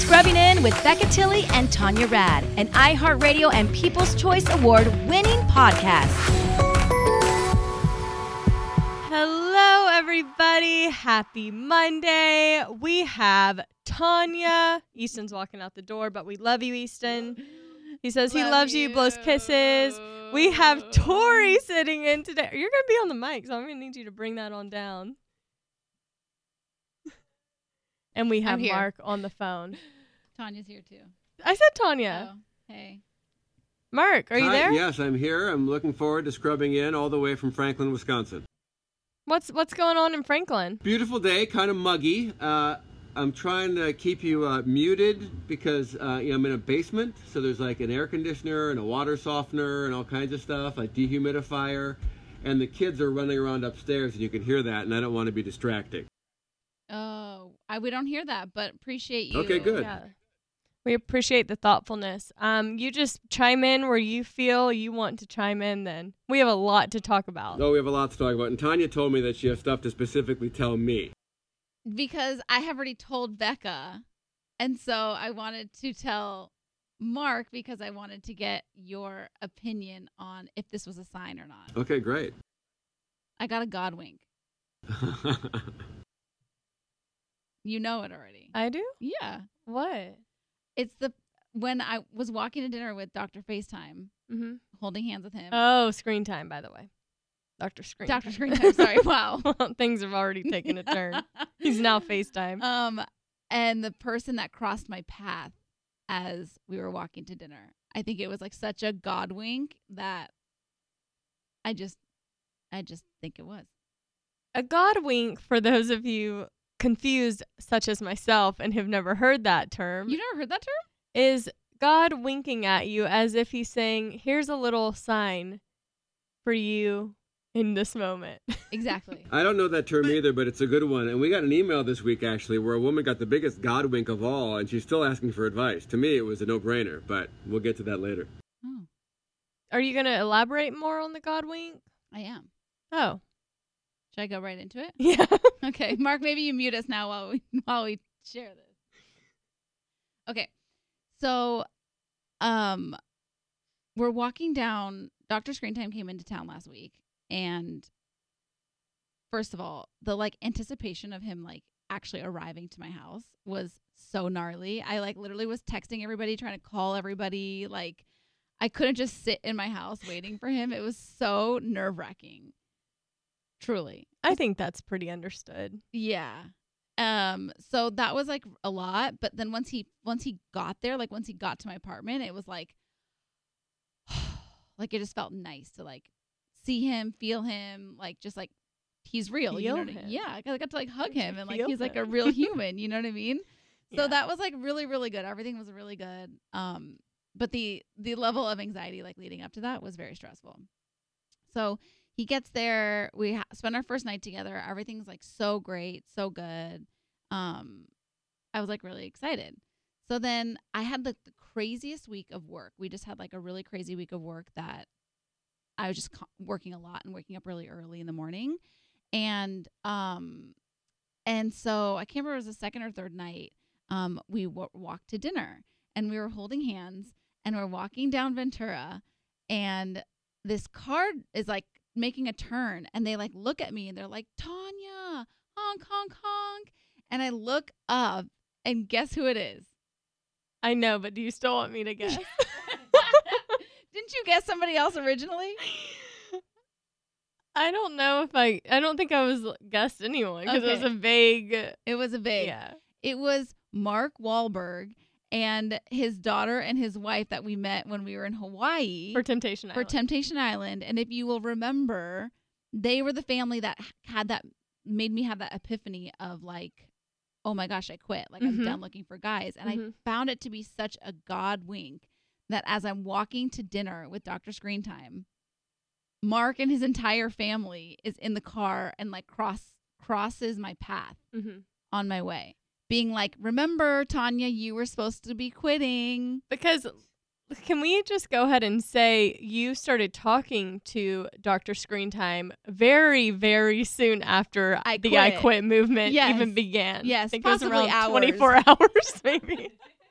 Scrubbing In with Becca Tilley and Tanya Rad, an iHeartRadio and People's Choice Award winning podcast. Hello, everybody. Happy Monday. We have Tanya. Easton's walking out the door, but we love you, Easton. He says he loves you, blows kisses. We have Tori sitting in today. You're going to be on the mic, so I'm going to need you to bring that on down. And we have Mark on the phone. Tanya's here too. I said Tanya. Oh, hey. Mark, are you there? Yes, I'm here. I'm looking forward to scrubbing in all the way from Franklin, Wisconsin. What's going on in Franklin? Beautiful day, kind of muggy. I'm trying to keep you muted because I'm in a basement, so there's like an air conditioner and a water softener and all kinds of stuff, like dehumidifier, and the kids are running around upstairs, and you can hear that, and I don't want to be distracting. Oh, we don't hear that, but appreciate you. Okay, good. Yeah. We appreciate the thoughtfulness. You just chime in where you feel you want to chime in then. We have a lot to talk about. Oh, we have a lot to talk about, and Tanya told me that she has stuff to specifically tell me. Because I have already told Becca, and so I wanted to tell Mark because I wanted to get your opinion on if this was a sign or not. Okay, great. I got a God wink. You know it already. I do? Yeah. What? It's when I was walking to dinner with Dr. FaceTime, holding hands with him. Oh, screen time, by the way. Dr. Screen Dr. Time. Screen Time, sorry. Wow. Things have already taken a turn. He's now FaceTime. And the person that crossed my path as we were walking to dinner, I think it was like such a God wink that I just think it was. A God wink, for those of you confused, such as myself, and have never heard that term. You never heard that term? Is God winking at you as if he's saying, here's a little sign for you in this moment. Exactly. I don't know that term either, but it's a good one. And we got an email this week, actually, where a woman got the biggest God wink of all, and she's still asking for advice. To me, it was a no-brainer, but we'll get to that later. Oh. Are you going to elaborate more on the God wink? I am. Oh. Should I go right into it? Yeah. Okay, Mark, maybe you mute us now while we share this. Okay. So, we're walking down. Dr. Screen Time came into town last week, and first of all, the anticipation of him actually arriving to my house was so gnarly. I literally was texting everybody, trying to call everybody. I couldn't just sit in my house waiting for him. It was so nerve-wracking. Truly. I think that's pretty understood. Yeah. So that was a lot, but then once he got there, once he got to my apartment, it was it just felt nice to see him, feel him, he's real. You know what I mean? Yeah. I got to hug him and he's a real human, you know what I mean? So Yeah. that was really, really good. Everything was really good. But the level of anxiety leading up to that was very stressful. So he gets there. We spend our first night together. Everything's so great, so good. I was really excited. So then I had the craziest week of work. We just had a really crazy week of work that I was just working a lot and waking up really early in the morning. And so I can't remember if it was the second or third night. We walked to dinner and we were holding hands and we're walking down Ventura, and this car is making a turn, and they look at me and they're like, Tanya, honk, honk, honk. And I look up and guess who it is? I know, but do you still want me to guess? Didn't you guess somebody else originally? I don't know if I don't think I was guessed anyone because it was Okay. a vague. It was a vague. Yeah. It was Mark Wahlberg and his daughter and his wife that we met when we were in Hawaii. For Temptation Island. For Temptation Island. And if you will remember, they were the family that made me have that epiphany of oh my gosh, I quit. I'm done looking for guys. And I found it to be such a God wink that as I'm walking to dinner with Dr. Screen Time, Mark and his entire family is in the car and crosses my path on my way. Being remember, Tanya, you were supposed to be quitting. Because can we just go ahead and say you started talking to Dr. Screen Time very, very soon after I Quit movement Yes. even began? Yes, I think it was possibly around hours. 24 hours, maybe.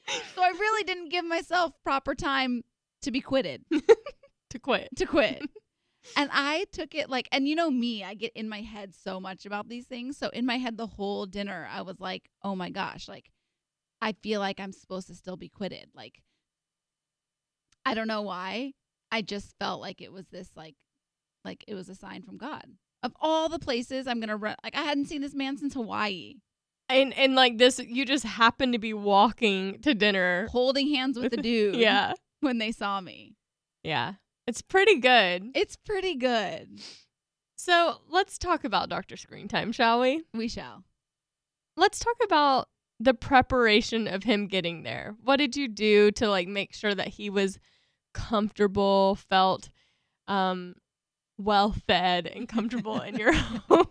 So I really didn't give myself proper time to be quitted. To quit. And I took it like, and you know me, I get in my head so much about these things. So in my head, the whole dinner, I was like, oh my gosh, like, I feel like I'm supposed to still be quitted. Like, I don't know why. I just felt like it was this, like it was a sign from God. Of all the places I'm going to run, like, I hadn't seen this man since Hawaii. And like this, you just happened to be walking to dinner. Holding hands with the dude. Yeah. When they saw me. Yeah. It's pretty good. It's pretty good. So let's talk about Dr. Screen Time, shall we? We shall. Let's talk about the preparation of him getting there. What did you do to like make sure that he was comfortable, felt well fed and comfortable in your home?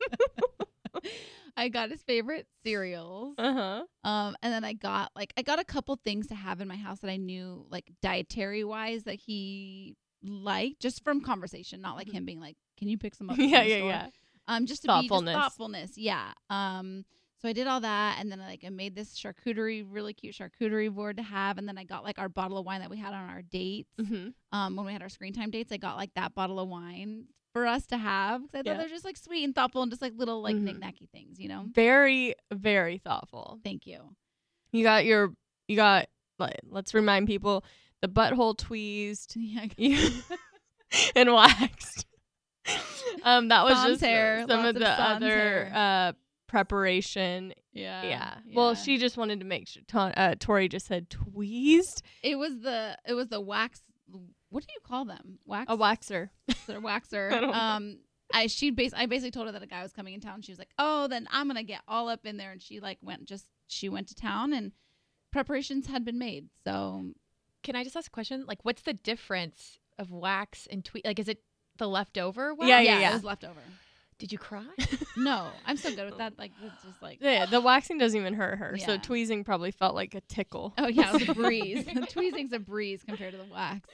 I got his favorite cereals. Uh-huh. And then I got a couple things to have in my house that I knew, like, dietary wise, that he liked, just from conversation, not like him being like, can you pick some up? Yeah. Just to be just thoughtfulness. Yeah. So I did all that, and then I made this really cute charcuterie board to have, and then I got like our bottle of wine that we had on our dates. Mm-hmm. When we had our screen time dates, I got like that bottle of wine for us to have, because I thought they're just like sweet and thoughtful and just like little like knick-knacky things, you know. Very, very thoughtful. Thank you. You got like, let's remind people, the butthole tweezed and waxed. That was Sans just hair, some lots of the sans other hair. Preparation. Yeah. Well, she just wanted to make sure. Tori just said tweezed. It was the wax. What do you call them? Wax? A waxer. They're waxer. I don't know. I basically told her that a guy was coming in town. She was like, "Oh, then I'm gonna get all up in there." And she went to town, and preparations had been made. So, can I just ask a question? Like, what's the difference of wax and tweez? Like, is it the leftover wax? Yeah. It was leftover. Did you cry? No, I'm so good with that. Like, it's just like, Yeah, the waxing doesn't even hurt her. So Yeah. tweezing probably felt like a tickle. oh yeah, it was a breeze. Tweezing's a breeze compared to the wax.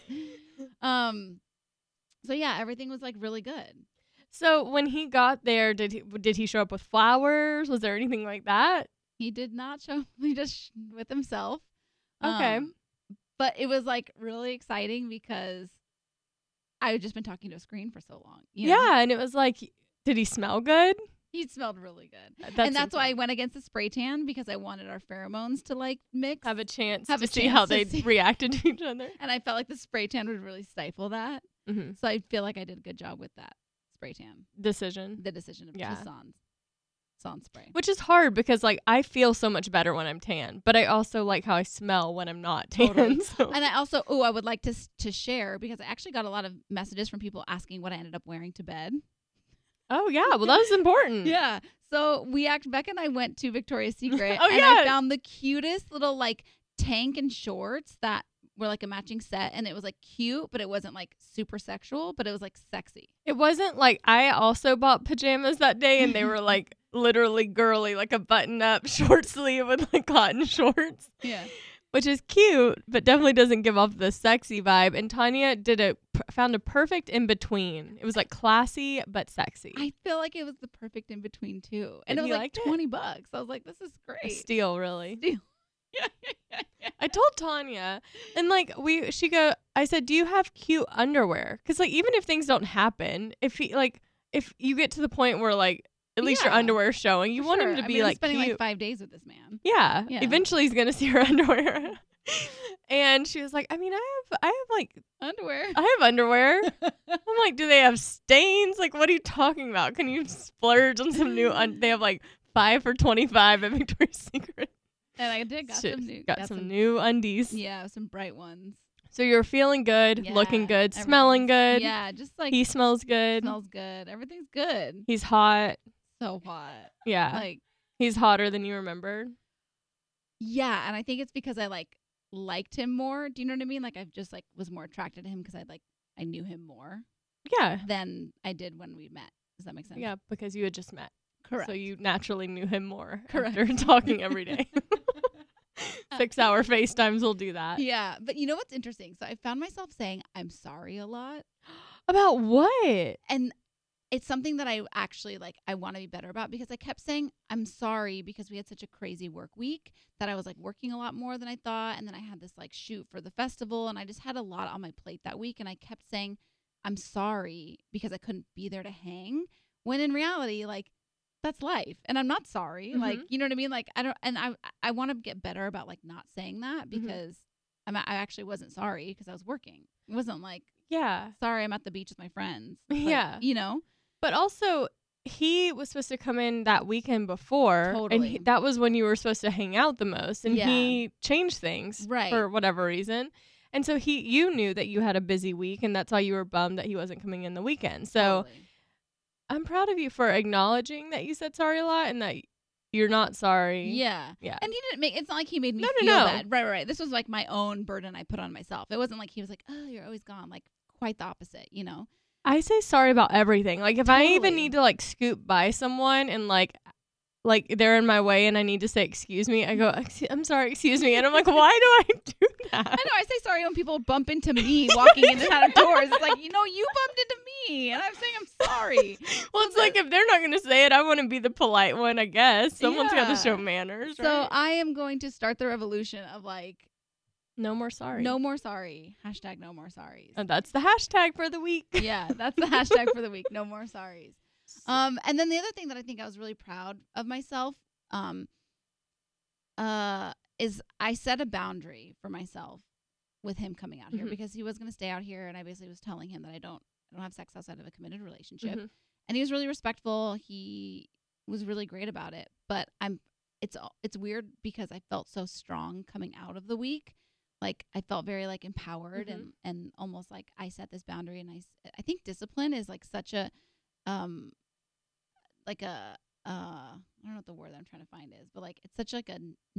So yeah, everything was like really good. So when he got there, did he show up with flowers? Was there anything like that? He did not show. He just with himself. Okay. But it was like really exciting because I had just been talking to a screen for so long. You know? Yeah, and it was like, did he smell good? He smelled really good. That's That's why I important. went against the spray tan, because I wanted our pheromones to like mix. Have a chance Have to a see chance how to they see. reacted to each other. And I felt like the spray tan would really stifle that. Mm-hmm. So I feel like I did a good job with that spray tan. Decision. The decision of Yeah. just sans spray. Which is hard because like I feel so much better when I'm tan, but I also like how I smell when I'm not tan. Totally. So. And I also, I would like to share, because I actually got a lot of messages from people asking what I ended up wearing to bed. Oh yeah, well that was important. Yeah. So Becca and I went to Victoria's Secret. Oh, and yeah. I found the cutest little like tank and shorts that were like a matching set, and it was like cute, but it wasn't like super sexual, but it was like sexy. It wasn't like, I also bought pajamas that day and they were like literally girly, like a button up short sleeve with like cotton shorts. Yeah. Which is cute, but definitely doesn't give off the sexy vibe. And Tanya found a perfect in between. It was like classy but sexy. I feel like it was the perfect in between too. And And it was you like liked it? $20. I was like, this is A great. steal, really. Steal. I told Tanya, and like I said, do you have cute underwear? Because like even if things don't happen, if you get to the point where like at least your Yeah. underwear is showing, you For want sure. him to I be mean, I'm like spending cute. like 5 days with this man. Yeah. Yeah. Eventually he's gonna see her underwear. And she was like, I mean, I have like Underwear. I have underwear. I'm like, do they have stains? Like, what are you talking about? Can you splurge on some new? They have like 5 for $25 at Victoria's Secret. And I did Got some new undies. Yeah, some bright ones. So you're feeling good, Yeah, looking good, smelling everything's- good. Yeah, just like He smells good. smells good. Everything's good. He's hot. So hot. Yeah. Like, He's hotter than you remembered. yeah, and I think it's because I liked him more. Do you know what I mean? Like, I just like was more attracted to him because I knew him more Yeah. than I did when we met. Does that make sense? Yeah, because you had just met. Correct. So you naturally knew him more Correct. after talking every day. 6-hour FaceTimes will do that. Yeah, but you know what's interesting? So I found myself saying I'm sorry a lot, About what? and it's something that I actually like I want to be better about, because I kept saying I'm sorry because we had such a crazy work week that I was like working a lot more than I thought, and then I had this like shoot for the festival, and I just had a lot on my plate that week, and I kept saying I'm sorry because I couldn't be there to hang, when in reality, like, that's life, and I'm not sorry. Like, you know what I mean? Like, I want to get better about like not saying that, because I actually wasn't sorry because I was working. It wasn't like, sorry, I'm at the beach with my friends. Like, you know. But also, he was supposed to come in that weekend before. Totally. And that was when you were supposed to hang out the most. And he changed things for whatever reason. And so you knew that you had a busy week, and that's why you were bummed that he wasn't coming in the weekend. So I'm proud of you for acknowledging that you said sorry a lot and that you're not sorry. Yeah. Yeah. And he didn't it's not like he made me feel bad. Right. This was like my own burden I put on myself. It wasn't like he was like, oh, you're always gone. Like, quite the opposite, you know? I say sorry about everything. Like, if I even need to like scoop by someone and like they're in my way and I need to say excuse me, I go, I'm sorry, excuse me. And I'm like, why do I do that? I know, I say sorry when people bump into me walking in and out of doors. It's like, you know, you bumped into me and I'm saying I'm sorry. Well, it's like, if they're not going to say it, I want to be the polite one, I guess. Someone's got to show manners, right? So I am going to start the revolution of like, no more sorry. No more sorry. Hashtag no more sorries. And that's the hashtag for the week. Yeah, that's the hashtag for the week. No more sorries. And then the other thing that I think I was really proud of myself is I set a boundary for myself with him coming out here, because he was going to stay out here, and I basically was telling him that I don't have sex outside of a committed relationship. And he was really respectful. He was really great about it. But it's weird because I felt so strong coming out of the week. Like, I felt very like empowered and almost like I set this boundary, and I think discipline is like such a like a I don't know what the word I'm trying to find is, but like it's such like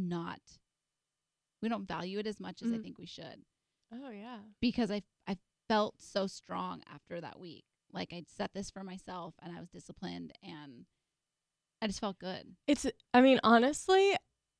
we don't value it as much as I think we should. Oh yeah. Because I felt so strong after that week. Like, I'd set this for myself and I was disciplined and I just felt good. Honestly,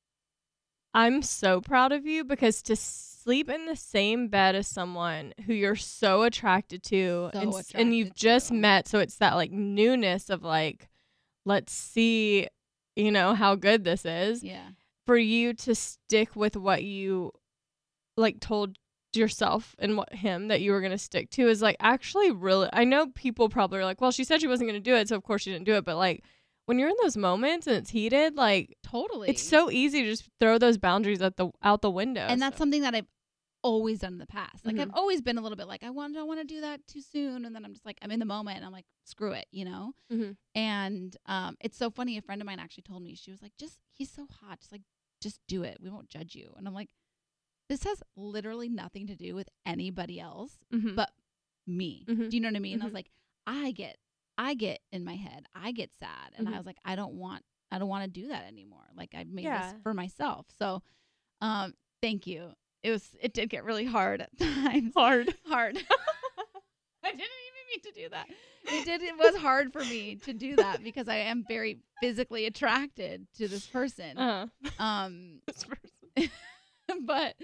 I'm so proud of you, because to sleep in the same bed as someone who you're so attracted to and you've just met, so it's that like newness of like, let's see, you know, how good this is. Yeah. For you to stick with what you like told yourself and him that you were going to stick to is like actually really, I know people probably are like, well, she said she wasn't going to do it, so of course she didn't do it. But like, when you're in those moments and it's heated, like, totally, it's so easy to just throw those boundaries out the window. And that's something that I've always done in the past. Like, I've always been a little bit like, I don't want to do that too soon. And then I'm just like, I'm in the moment and I'm like, screw it, you know? And it's so funny. A friend of mine actually told me, she was like, he's so hot. Just do it. We won't judge you. And I'm like, this has literally nothing to do with anybody else but me. Do you know what I mean? I was like, I get in my head. I get sad. And I was like, I don't want to do that anymore. Like, I've made this for myself. So, thank you. It did get really hard at times. Hard. I didn't even mean to do that. It was hard for me to do that because I am very physically attracted to this person. This person. But,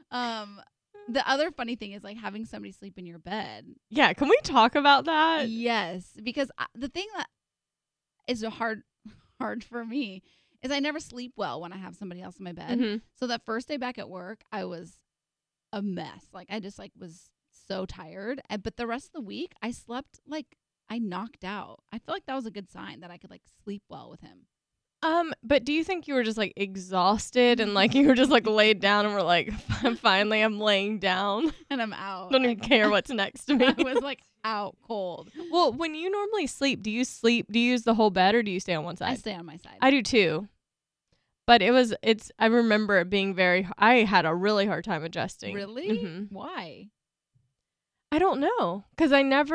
the other funny thing is like having somebody sleep in your bed. Yeah. Can we talk about that? Yes. Because the thing that is hard for me is I never sleep well when I have somebody else in my bed. So that first day back at work, I was a mess. Like, I just like was so tired. But the rest of the week, I slept like I knocked out. I feel like that was a good sign that I could like sleep well with him. But do you think you were just like exhausted and like you were just like laid down and were like, finally I'm laying down and I'm out. Don't even care what's next to me. I was like out cold. Well, when you normally sleep, do you use the whole bed or do you stay on one side? I stay on my side. I do too. But I remember it being I had a really hard time adjusting. Really? Why? I don't know. 'Cause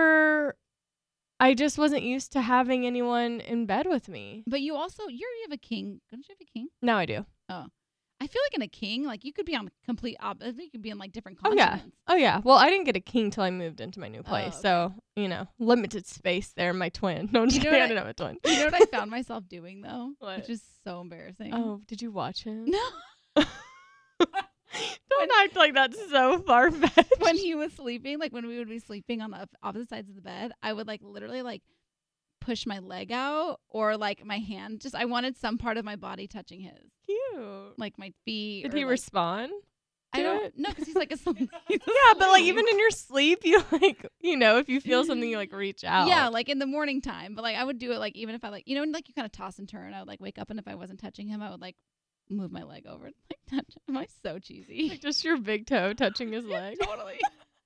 I just wasn't used to having anyone in bed with me. But you have a king. Don't you have a king? No, I do. Oh. I feel like in a king, like you could be on complete opposite. You could be in like different continents. Oh yeah. Well, I didn't get a king till I moved into my new place. Okay. So, limited space there. My twin. No, I'm just kidding. I didn't have a twin. You know what I found myself doing though? What? Which is so embarrassing. Oh, did you watch him? No. Don't act like that's so far-fetched. When he was sleeping, like when we would be sleeping on the opposite sides of the bed, I would like literally like push my leg out or like my hand. Just I wanted some part of my body touching his, Cute. like my feet. Did or he like, respond? I don't know because he's like asleep. Yeah, but like even in your sleep, you like, if you feel something, you like reach out. Yeah, like in the morning time. But like I would do it like even if I like like you kind of toss and turn. I would like wake up and if I wasn't touching him, I would like move my leg over. Like touch. Am I so cheesy? Like just your big toe touching his leg. Totally.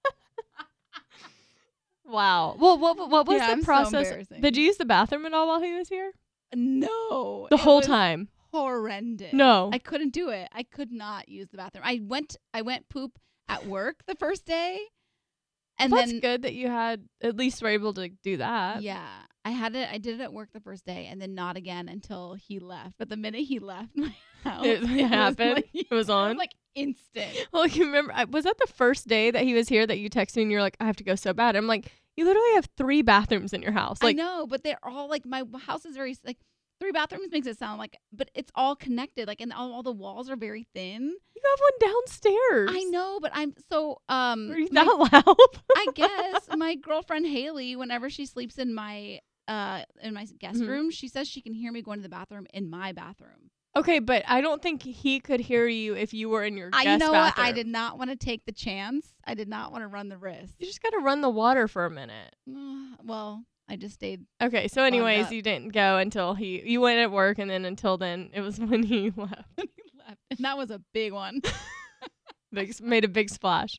Wow. Well, what was Yeah, the I'm so process? embarrassing. Did you use the bathroom at all while he was here? No. The it whole was time. Horrendous. No. I couldn't do it. I could not use the bathroom. I went poop at work the first day. And That's then good that you had at least were able to do that. yeah, I did it at work the first day and then not again until he left. But the minute he left my house, It happened. like, It was on. like instant. Well, you remember, was that the first day that he was here that you texted me and you're like, I have to go so bad? I'm like, you literally have 3 bathrooms in your house. Like, I know, but they're all like my house is very like 3 bathrooms makes it sound like, but it's all connected. Like, and all the walls are very thin. you have one downstairs. I know, but I'm so Are you my- that loud? I guess my girlfriend Haley, whenever she sleeps in my guest Mhm. room, she says she can hear me going to the bathroom in my bathroom. Okay, but I don't think he could hear you if you were in your guest You know bathroom. what? I did not want to take the chance. I did not want to run the risk. You just got to run the water for a minute. Well, I just stayed. Okay, so anyways, up. you didn't go until you went at work, and then until then, it was when he left. Left. And that was a big one. Made a big splash.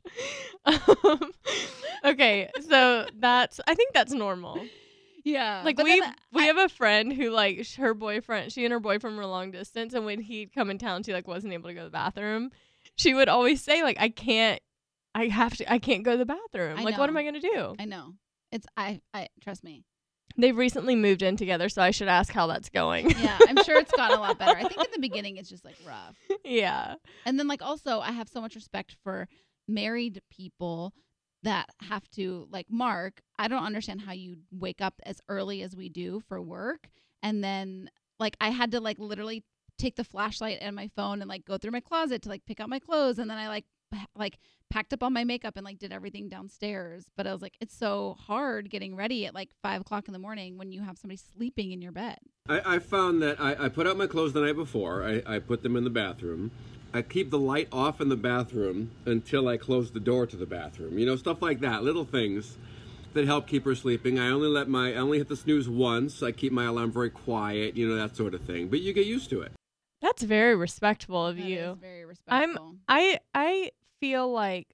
Okay, so I think that's normal. Yeah. Like but we then have a friend who like she and her boyfriend were long distance, and when he'd come in town, she like wasn't able to go to the bathroom. She would always say like, I can't go to the bathroom. I Like, what know. am I gonna do? I know. It's I trust me. They've recently moved in together, so I should ask how that's going. Yeah, I'm sure it's gotten a lot better. I think in the beginning it's just like rough. Yeah. And then like also I have so much respect for married people that have to like Mark. I don't understand how you wake up as early as we do for work. And then like I had to like literally take the flashlight and my phone and like go through my closet to like pick out my clothes. And then I like packed up all my makeup and like did everything downstairs. But I was like, it's so hard getting ready at like 5 o'clock in the morning when you have somebody sleeping in your bed. I found that I put out my clothes the night before. I put them in the bathroom. I keep the light off in the bathroom until I close the door to the bathroom. Stuff like that. Little things that help keep her sleeping. I only hit the snooze once. I keep my alarm very quiet, that sort of thing. But you get used to it. That's very respectful of That you. is very respectful. I feel like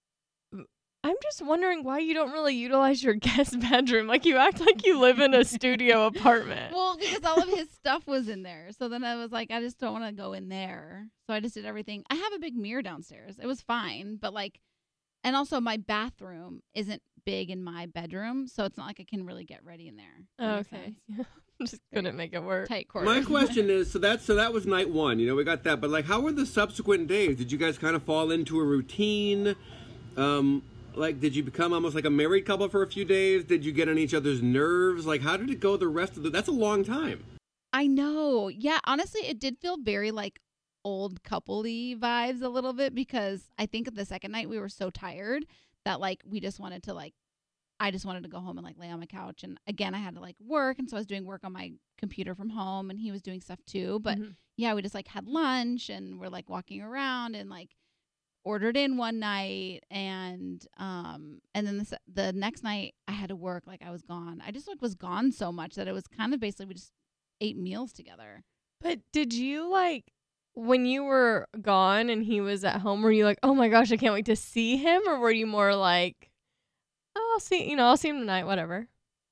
I'm just wondering why you don't really utilize your guest bedroom. Like you act like you live in a studio apartment. Well, because all of his stuff was in there. So then I was like, I just don't want to go in there. So I just did everything. I have a big mirror downstairs. It was fine. But like, and also my bathroom isn't big in my bedroom. So it's not like I can really get ready in there. Does that make Okay. sense? Just couldn't make it work. Tight quarters. My question is, so that was night one. We got that. But like, how were the subsequent days? Did you guys kind of fall into a routine? Like, did you become almost like a married couple for a few days? Did you get on each other's nerves? Like, how did it go the rest of that's a long time. I know. Yeah, honestly, it did feel very like old couple-y vibes a little bit because I think the second night we were so tired that like we just wanted to like I just wanted to go home and like lay on my couch. And again, I had to like work. And so I was doing work on my computer from home and he was doing stuff too. But yeah, we just like had lunch and we're like walking around and like ordered in one night. And then the next night I had to work. Like I was gone. I just like was gone so much that it was kind of basically we just ate meals together. But did you like when you were gone and he was at home, were you like, oh my gosh, I can't wait to see him? Or were you more like, oh, I'll see him tonight, whatever?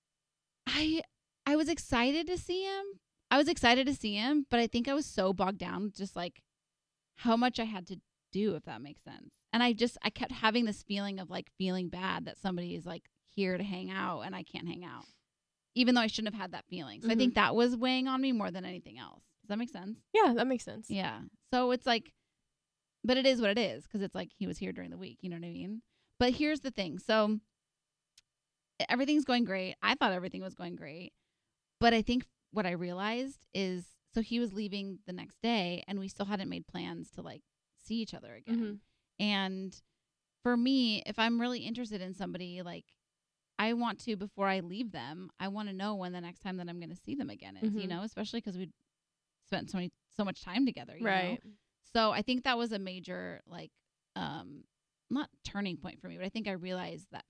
I was excited to see him. But I think I was so bogged down with just like how much I had to do, if that makes sense. And I kept having this feeling of like feeling bad that somebody is like here to hang out and I can't hang out, even though I shouldn't have had that feeling. So I think that was weighing on me more than anything else. Does that make sense? Yeah, that makes sense. Yeah. So it's like, but it is what it is because it's like he was here during the week. You know what I mean? But here's the thing. So everything's going great. I thought everything was going great. But I think what I realized is, so he was leaving the next day and we still hadn't made plans to like see each other again. And for me, if I'm really interested in somebody, like I want to, before I leave them, I want to know when the next time that I'm going to see them again is, you know, especially because we spent so much time together, you know? So I think that was a major, like, not turning point for me, but I think I realized that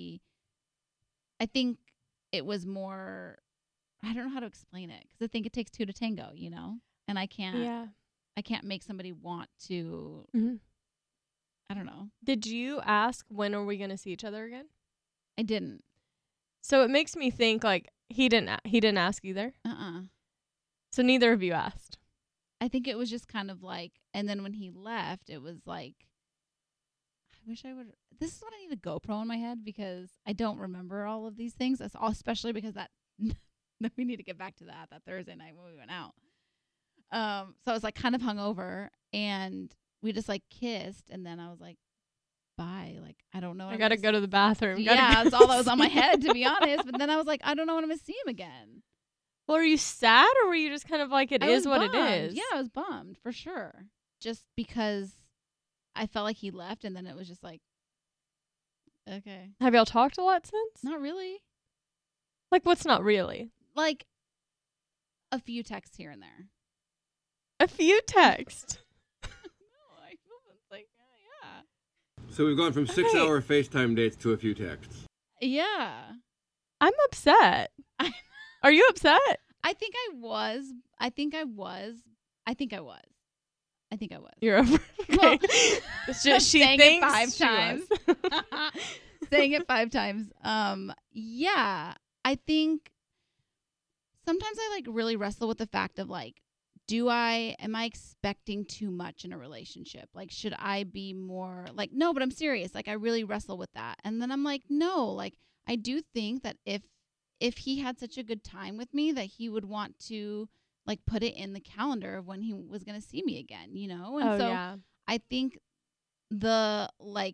I think it was more, I don't know how to explain it, because I think it takes two to tango, you know? And I can't make somebody want to, I don't know. Did you ask, when are we going to see each other again? I didn't. So it makes me think, like, he didn't ask either? So neither of you asked? I think it was just kind of like, and then when he left, it was like, I wish I would. This is what I need a GoPro in my head, because I don't remember all of these things, especially because that we need to get back to that Thursday night when we went out. So I was like kind of hungover, and we just like kissed, and then I was like, bye. Like, I don't know. I gotta go to the bathroom. That's all that was on my head, to be honest. But then I was like, I don't know when I'm gonna see him again. Well, were you sad, or were you just kind of like, it is what it is? Yeah, I was bummed for sure. Just because I felt like he left, and then it was just like, okay. Have y'all talked a lot since? Not really. Like, what's not really? Like a few texts here and there. A few texts. No, I feel like, yeah. So we've gone from 6-hour FaceTime dates to a few texts. Yeah. I'm upset. Are you upset? I think I was. You're over. Well, It's just she saying thinks it 5 she times. was. Saying it 5 times. Yeah. I think sometimes I like really wrestle with the fact of like, am I expecting too much in a relationship? Like, should I be more like, no, but I'm serious. Like, I really wrestle with that. And then I'm like, no, like, I do think that if he had such a good time with me, that he would want to like put it in the calendar of when he was going to see me again, you know? And I think the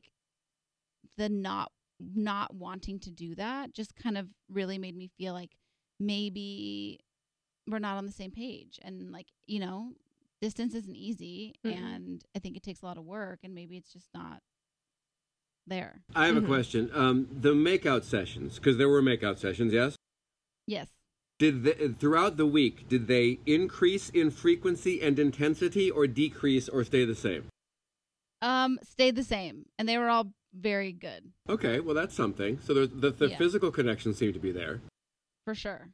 not wanting to do that just kind of really made me feel like maybe we're not on the same page, and like, you know, distance isn't easy, and I think it takes a lot of work, and maybe it's just not there. I have a question. The makeout sessions, because there were makeout sessions, yes? Yes. Throughout the week, did they increase in frequency and intensity, or decrease, or stay the same? Stayed the same, and they were all very good. Okay, well, that's something. So the physical connection seemed to be there. For sure.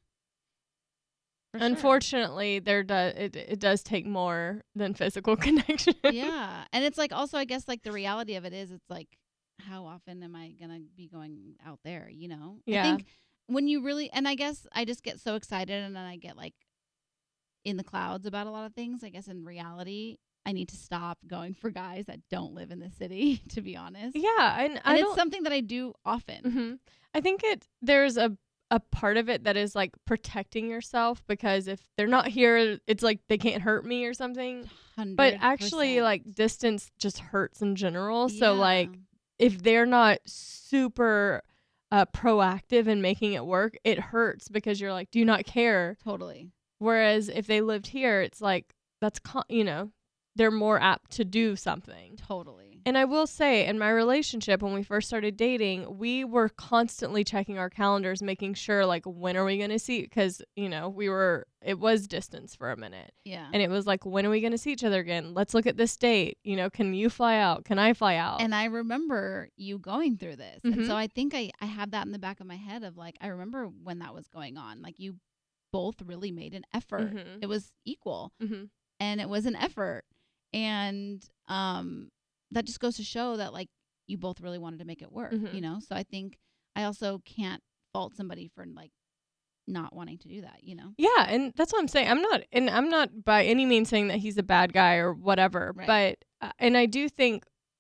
Unfortunately, it does take more than physical connection. Yeah, and it's like also, I guess, like the reality of it is, it's like, how often am I gonna be going out there? You know? Yeah. I think when you really, and I guess I just get so excited, and then I get like in the clouds about a lot of things. I guess in reality, I need to stop going for guys that don't live in the city, to be honest. Yeah, and it's something that I do often. Mm-hmm. I think there's a part of it that is like protecting yourself, because if they're not here, it's like they can't hurt me or something. 100%. But actually, like, distance just hurts in general. So like, if they're not super proactive in making it work, it hurts, because you're like, do you not care? Totally. Whereas if they lived here, it's like, that's they're more apt to do something. Totally. And I will say, in my relationship, when we first started dating, we were constantly checking our calendars, making sure, like, when are we going to see? Because, you know, it was distance for a minute. Yeah. And it was like, when are we going to see each other again? Let's look at this date. You know, can you fly out? Can I fly out? And I remember you going through this. Mm-hmm. And so I think I have that in the back of my head of, like, I remember when that was going on. Like, you both really made an effort. Mm-hmm. It was equal. Mm-hmm. And it was an effort. And that just goes to show that, like, you both really wanted to make it work, you know? So I think I also can't fault somebody for, like, not wanting to do that, you know? Yeah, and that's what I'm saying. I'm not by any means saying that he's a bad guy or whatever, right. But and I do think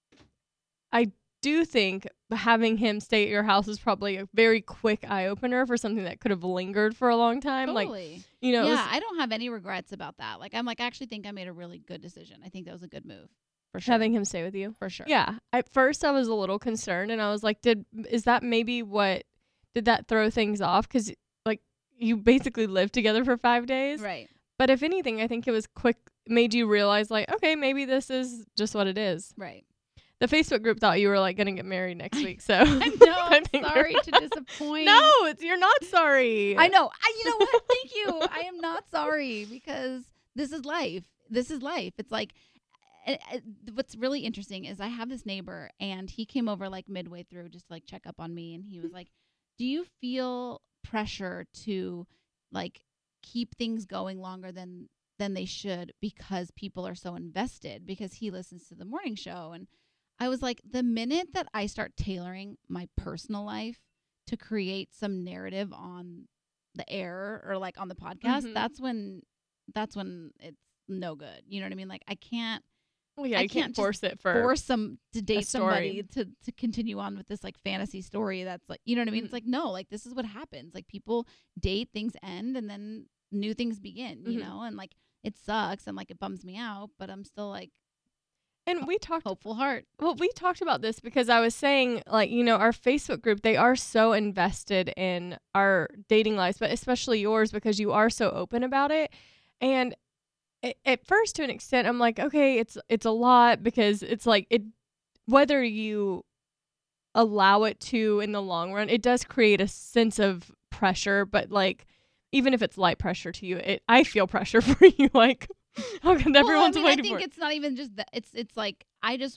having him stay at your house is probably a very quick eye opener for something that could have lingered for a long time. Totally. Like, you know, yeah, I don't have any regrets about that. Like, I'm like, I actually think I made a really good decision. I think that was a good move. For sure. Having him stay with you. For sure. Yeah. At first I was a little concerned, and I was like, did that throw things off? Because, like, you basically lived together for 5 days. Right. But if anything, I think it was quick, made you realize, like, okay, maybe this is just what it is. Right. The Facebook group thought you were like going to get married next week. So I know. I'm think sorry they're- to disappoint. No, you're not sorry. I know. You know what? Thank you. I am not sorry because this is life. This is life. It's like, what's really interesting is I have this neighbor and he came over like midway through just to, like check up on me, and he was like, do you feel pressure to like keep things going longer than they should because people are so invested, because he listens to the morning show? And I was like, the minute that I start tailoring my personal life to create some narrative on the air or like on the podcast, that's when it's no good. You know what I mean? Like I can't. Well, yeah, I you can't can't force it for force some to a date story. somebody to continue on with this like fantasy story that's like, you know what I mean? It's like, no, like this is what happens. Like people date, things end, and then new things begin, you know? And like it sucks and like it bums me out, but I'm still like And we talked hopeful heart. Well, we talked about this because I was saying, like, you know, our Facebook group, they are so invested in our dating lives, but especially yours because you are so open about it. And at first, to an extent, I'm like, okay, it's a lot because it's like whether you allow it to in the long run, it does create a sense of pressure. But like, even if it's light pressure to you, I feel pressure for you. Like, how come everyone's I waiting think for it? it's not even just that. It's like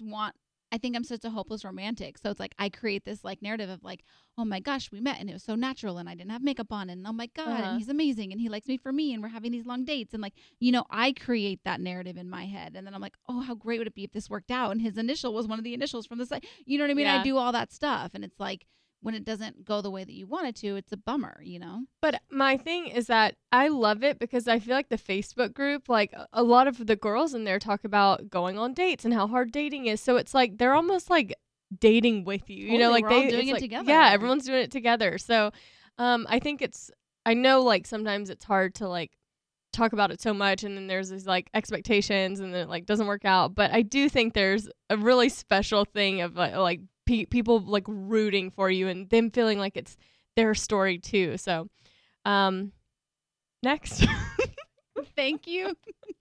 I think I'm such a hopeless romantic. So it's like I create this like narrative of like, oh my gosh, we met and it was so natural and I didn't have makeup on and oh my God, and he's amazing and he likes me for me and we're having these long dates and like, you know, I create that narrative in my head and then I'm like, oh, how great would it be if this worked out and his initial was one of the initials from the site. You know what I mean? Yeah. I do all that stuff and it's like when it doesn't go the way that you want it to, it's a bummer, you know? But my thing is that I love it because I feel like the Facebook group, like a lot of the girls in there talk about going on dates and how hard dating is. So it's like they're almost like dating with you, you know, Totally, like we're all they doing it's it like, together. Yeah, everyone's doing it together. So I think I know like sometimes it's hard to like talk about it so much and then there's these like expectations and then it like doesn't work out. But I do think there's a really special thing of like people like rooting for you and them feeling like it's their story too. So next. Thank you.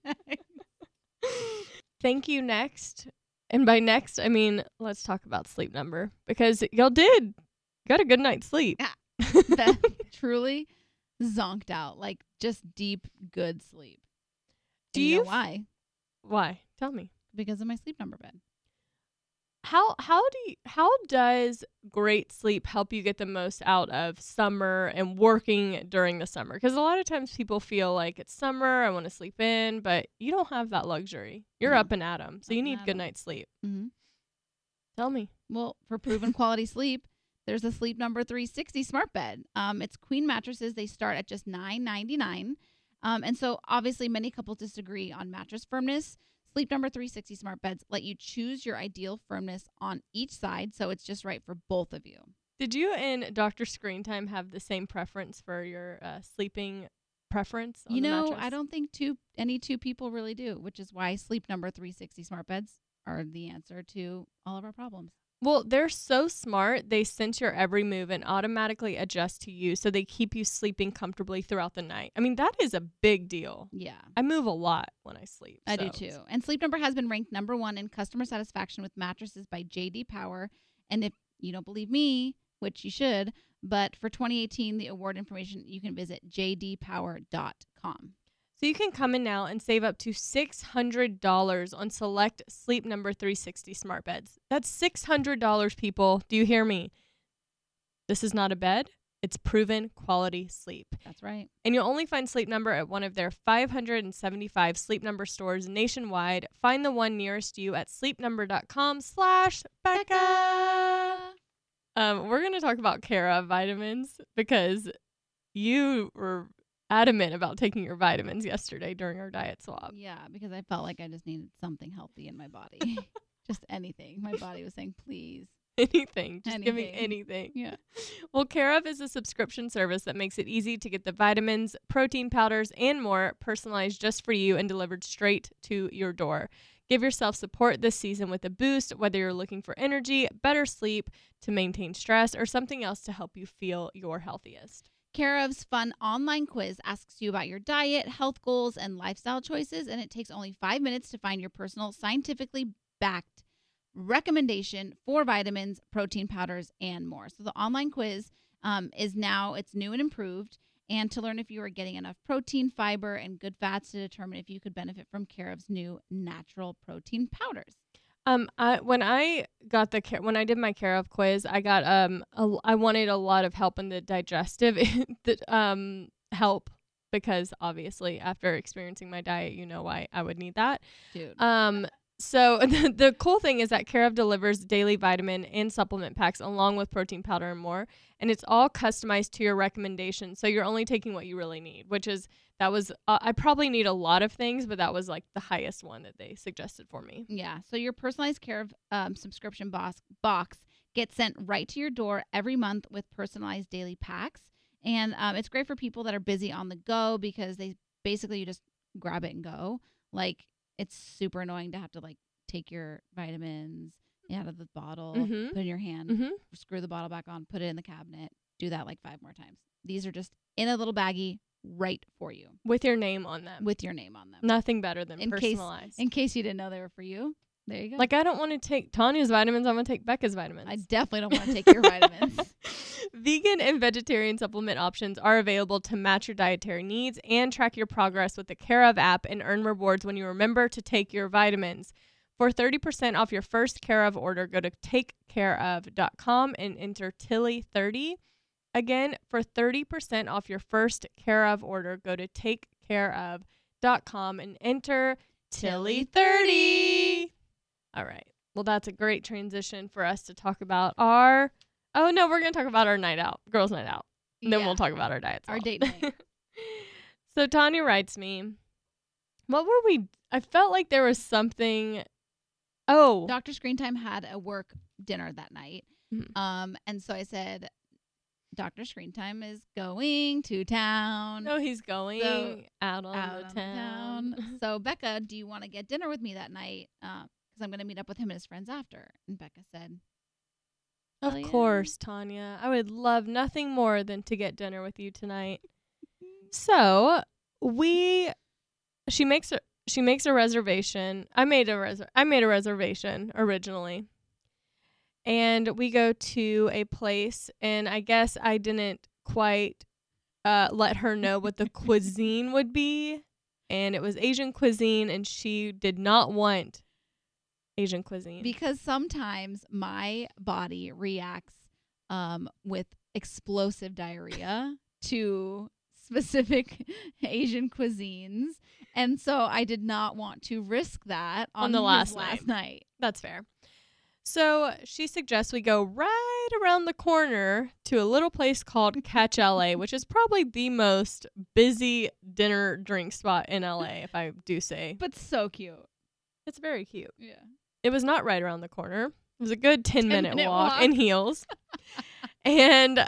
Thank you next. And by next, I mean, let's talk about Sleep Number because y'all got a good night's sleep. Beth truly zonked out, like just deep, good sleep. Do And you know why? Why? Tell me. Because of my Sleep Number bed. How does great sleep help you get the most out of summer and working during the summer? Because a lot of times people feel like it's summer, I want to sleep in, but you don't have that luxury. You're No. up and at 'em, so you Up and need at good 'em. night's sleep. Mm-hmm. Tell me. Well, for proven quality sleep, there's a Sleep Number 360 smart bed. It's queen mattresses. They start at just $9.99. And so obviously many couples disagree on mattress firmness. Sleep Number 360 smart beds let you choose your ideal firmness on each side, so it's just right for both of you. Did you and Dr. Screen Time have the same preference for your sleeping preference on You the know, mattress? I don't think any two people really do, which is why Sleep Number 360 smart beds are the answer to all of our problems. Well, they're so smart. They sense your every move and automatically adjust to you, so they keep you sleeping comfortably throughout the night. I mean, that is a big deal. Yeah. I move a lot when I sleep. I do so- too. And Sleep Number has been ranked #1 in customer satisfaction with mattresses by J.D. Power. And if you don't believe me, which you should, but for 2018, the award information, you can visit jdpower.com. So you can come in now and save up to $600 on select Sleep Number 360 smart beds. That's $600, people. Do you hear me? This is not a bed. It's proven quality sleep. That's right. And you'll only find Sleep Number at one of their 575 Sleep Number stores nationwide. Find the one nearest you at sleepnumber.com/Becca. We're going to talk about Cara vitamins because you were adamant about taking your vitamins yesterday during our diet swap. Yeah, because I felt like I just needed something healthy in my body. Just anything. My body was saying, please. Anything. Just give me Anything. anything. Yeah. Well, Care/of is a subscription service that makes it easy to get the vitamins, protein powders, and more personalized just for you and delivered straight to your door. Give yourself support this season with a boost, whether you're looking for energy, better sleep, to maintain stress, or something else to help you feel your healthiest. Care/of's fun online quiz asks you about your diet, health goals, and lifestyle choices, and it takes only 5 minutes to find your personal, scientifically backed recommendation for vitamins, protein powders, and more. So the online quiz it's new and improved. And to learn if you are getting enough protein, fiber, and good fats to determine if you could benefit from Care of's new natural protein powders. When I did my Care of quiz, I got I wanted a lot of help in the digestive help, because obviously after experiencing my diet, you know why I would need that. Dude. So the cool thing is that Care of delivers daily vitamin and supplement packs along with protein powder and more, and it's all customized to your recommendation. So you're only taking what you really need, I probably need a lot of things, but that was like the highest one that they suggested for me. Yeah. So your personalized Care of subscription box gets sent right to your door every month with personalized daily packs. And it's great for people that are busy on the go, because you just grab it and go. Like, it's super annoying to have to like take your vitamins out of the bottle, put it in your hand, screw the bottle back on, put it in the cabinet, do that like 5 more times. These are just in a little baggie right for you. With your name on them. Nothing better than personalized. In case you didn't know they were for you. There you go. Like, I don't want to take Tanya's vitamins. I'm going to take Becca's vitamins. I definitely don't want to take your vitamins. Vegan and vegetarian supplement options are available to match your dietary needs and track your progress with the Care of app and earn rewards when you remember to take your vitamins. For 30% off your first Care of order, go to takecareof.com and enter Tilly30. Again, for 30% off your first Care of order, go to takecareof.com and enter Tilly30. All right. Well, that's a great transition for us to talk about we're going to talk about our night out, girls' night out. And then we'll talk about our diets. Our date night. So Tanya writes me, I felt like there was something. Oh. Dr. Screentime had a work dinner that night. Mm-hmm. And so I said, Dr. Screentime is going to town. No, he's going out on the town. So, Becca, do you want to get dinner with me that night? Because I'm going to meet up with him and his friends after. And Becca said, of course, Tanya. I would love nothing more than to get dinner with you tonight. So, she makes a reservation. I made a reservation originally. And we go to a place, and I guess I didn't quite let her know what the cuisine would be. And it was Asian cuisine, and she did not want Asian cuisine. Because sometimes my body reacts with explosive diarrhea to specific Asian cuisines. And so I did not want to risk that on the last night. That's fair. So she suggests we go right around the corner to a little place called Catch LA, which is probably the most busy dinner drink spot in LA, if I do say. But so cute. It's very cute. Yeah. It was not right around the corner. It was a good 10-minute walk in heels. And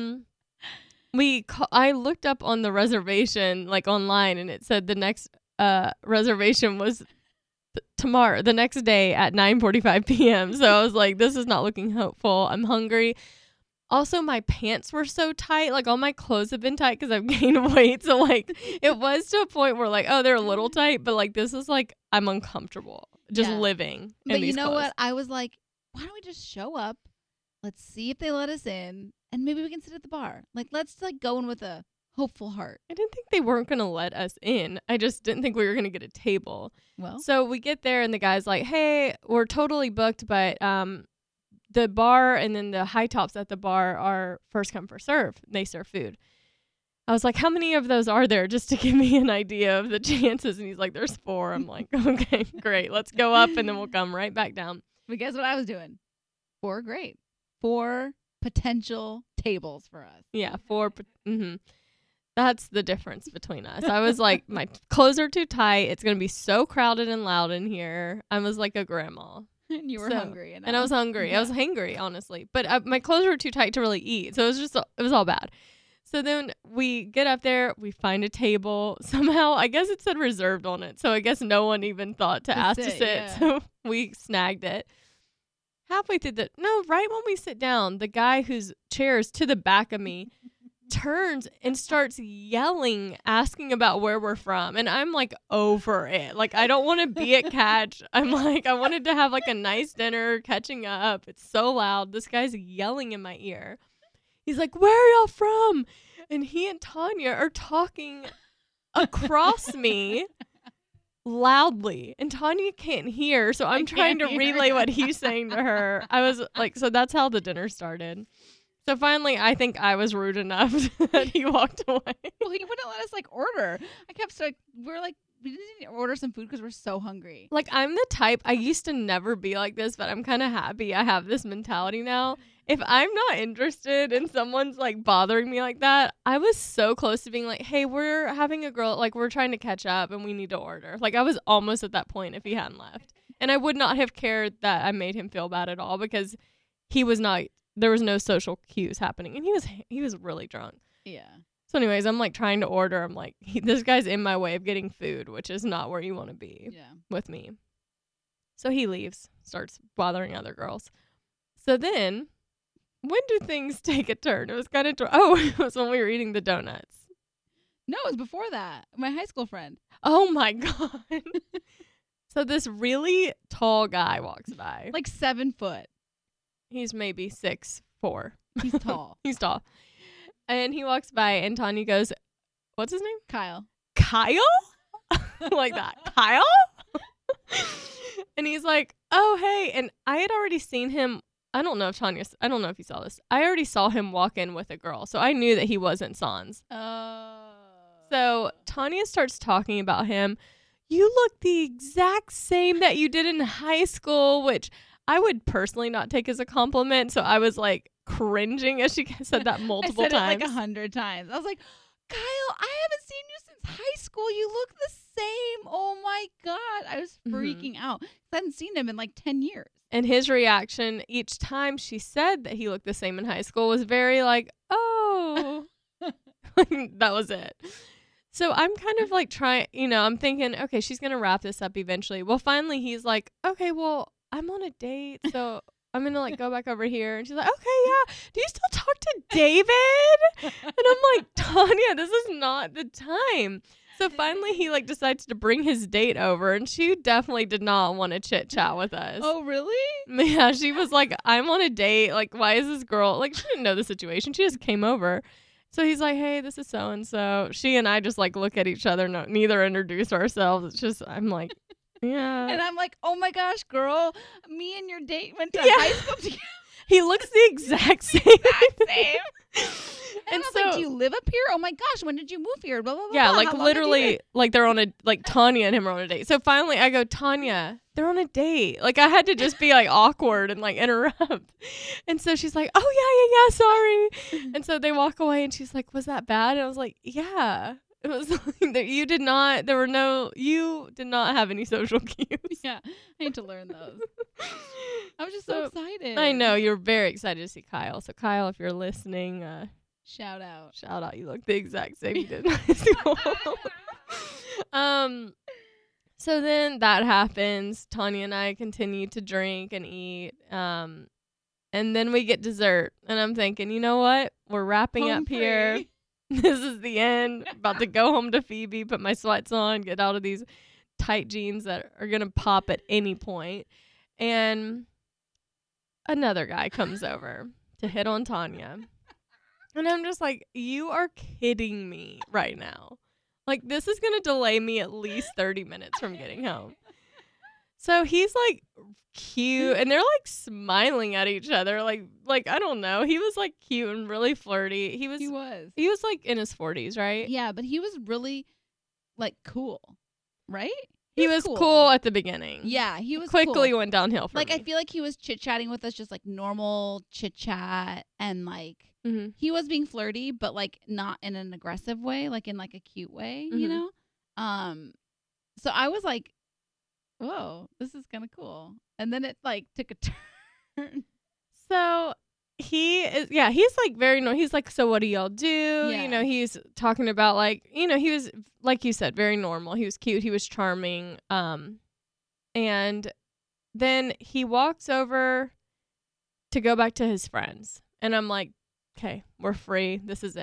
I looked up on the reservation, like online, and it said the next reservation was tomorrow, the next day at 9:45 p.m. So I was like, this is not looking hopeful. I'm hungry. Also, my pants were so tight. Like, all my clothes have been tight because I've gained weight. So, like, it was to a point where, like, oh, they're a little tight. But, like, this is, like, I'm uncomfortable just living in these clothes. What? I was like, why don't we just show up? Let's see if they let us in. And maybe we can sit at the bar. Like, let's, like, go in with a hopeful heart. I didn't think they weren't going to let us in. I just didn't think we were going to get a table. Well. So we get there, and the guy's like, hey, we're totally booked, but the bar and then the high tops at the bar are first come, first serve. They serve food. I was like, how many of those are there, just to give me an idea of the chances? And he's like, there's 4. I'm like, okay, great. Let's go up, and then we'll come right back down. But guess what I was doing? 4 potential tables for us. Yeah, 4. That's the difference between us. I was like, my clothes are too tight. It's going to be so crowded and loud in here. I was like a grandma. And you were hungry. And I was hungry. Yeah. I was hangry, honestly. But my clothes were too tight to really eat. So it was all bad. So then we get up there. We find a table. Somehow, I guess it said reserved on it. So I guess no one even thought to ask to sit. Yeah. So we snagged it. Halfway through right when we sit down, the guy whose chair is to the back of me turns and starts yelling, asking about where we're from. And I'm like over it. Like, I don't want to be at Catch. I'm like, I wanted to have like a nice dinner, catching up. It's so loud. This guy's yelling in my ear. He's like, where are y'all from? And he and Tanya are talking across me loudly. And Tanya can't hear. So I'm trying to relay what he's saying to her. I was like, so that's how the dinner started. So finally, I think I was rude enough that he walked away. Well, he wouldn't let us like order. I kept we didn't order some food because we're so hungry. Like, I'm the type, I used to never be like this, but I'm kind of happy I have this mentality now. If I'm not interested and someone's like bothering me like that, I was so close to being like, hey, we're having a girl, like we're trying to catch up and we need to order. Like, I was almost at that point if he hadn't left. And I would not have cared that I made him feel bad at all because he was not, there was no social cues happening. And he was really drunk. Yeah. So anyways, I'm like trying to order. I'm like, this guy's in my way of getting food, which is not where you want to be with me. So he leaves, starts bothering other girls. So then, when do things take a turn? It was kind of, it was when we were eating the donuts. No, it was before that. My high school friend. Oh my God. So this really tall guy walks by. Like 7 foot. He's maybe 6'4". He's tall. He's tall. And he walks by and Tanya goes, what's his name? Kyle. Kyle? Like that. Kyle? And he's like, oh, hey. And I had already seen him. I don't know if you saw this. I already saw him walk in with a girl. So I knew that he wasn't Sans. Oh. So Tanya starts talking about him. You look the exact same that you did in high school, which I would personally not take as a compliment. So I was like cringing as she said that multiple times. I said it like 100 times. I was like, Kyle, I haven't seen you since high school. You look the same. Oh my God. I was freaking out. I hadn't seen him in like 10 years. And his reaction each time she said that he looked the same in high school was very like, oh, that was it. So I'm kind of like trying, I'm thinking, okay, she's going to wrap this up eventually. Well, finally he's like, okay, well, I'm on a date. So I'm going to like go back over here. And she's like, okay, yeah. Do you still talk to David? And I'm like, Tanya, this is not the time. So finally he like decides to bring his date over, and she definitely did not want to chit chat with us. Oh, really? Yeah, she was like, I'm on a date. Like, why is this girl, like, she didn't know the situation. She just came over. So he's like, hey, this is so-and-so. She and I just like look at each other. No, neither introduce ourselves. It's just, I'm like, yeah. And I'm like, oh my gosh, girl, me and your date went to high school together. He looks the exact same. And I was like, do you live up here? Oh my gosh, when did you move here? Blah, blah, blah. Yeah, blah. like literally, like they're on like Tanya and him are on a date. So finally I go, Tanya, they're on a date. Like I had to just be like awkward and like interrupt. And so she's like, oh yeah, sorry. And so they walk away and she's like, was that bad? And I was like, yeah. It was like that you did not have any social cues. Yeah, I need to learn those. I was just so excited. I know, you're very excited to see Kyle. So Kyle, if you're listening, shout out. You look the exact same you did in high school. So then that happens. Tanya and I continue to drink and eat. And then we get dessert. And I'm thinking, you know what? We're wrapping up here. This is the end. About to go home to Phoebe, put my sweats on, get out of these tight jeans that are going to pop at any point. And another guy comes over to hit on Tanya. And I'm just like, you are kidding me right now. Like, this is going to delay me at least 30 minutes from getting home. So he's like cute and they're like smiling at each other. Like I don't know. He was like cute and really flirty. He was like in his 40s, right? Yeah, but he was really like cool, right? He was cool at the beginning. Yeah, he was quickly cool. Went downhill for me. I feel like he was chit-chatting with us, just like normal chit-chat, and like he was being flirty, but like not in an aggressive way, like in like a cute way, you know? So I was like, whoa, this is kind of cool. And then it like took a turn. So he's like very normal. He's like, so what do y'all do? Yeah. He's talking about like, he was, like you said, very normal. He was cute. He was charming. And then he walks over to go back to his friends. And I'm like, okay, we're free. This is it.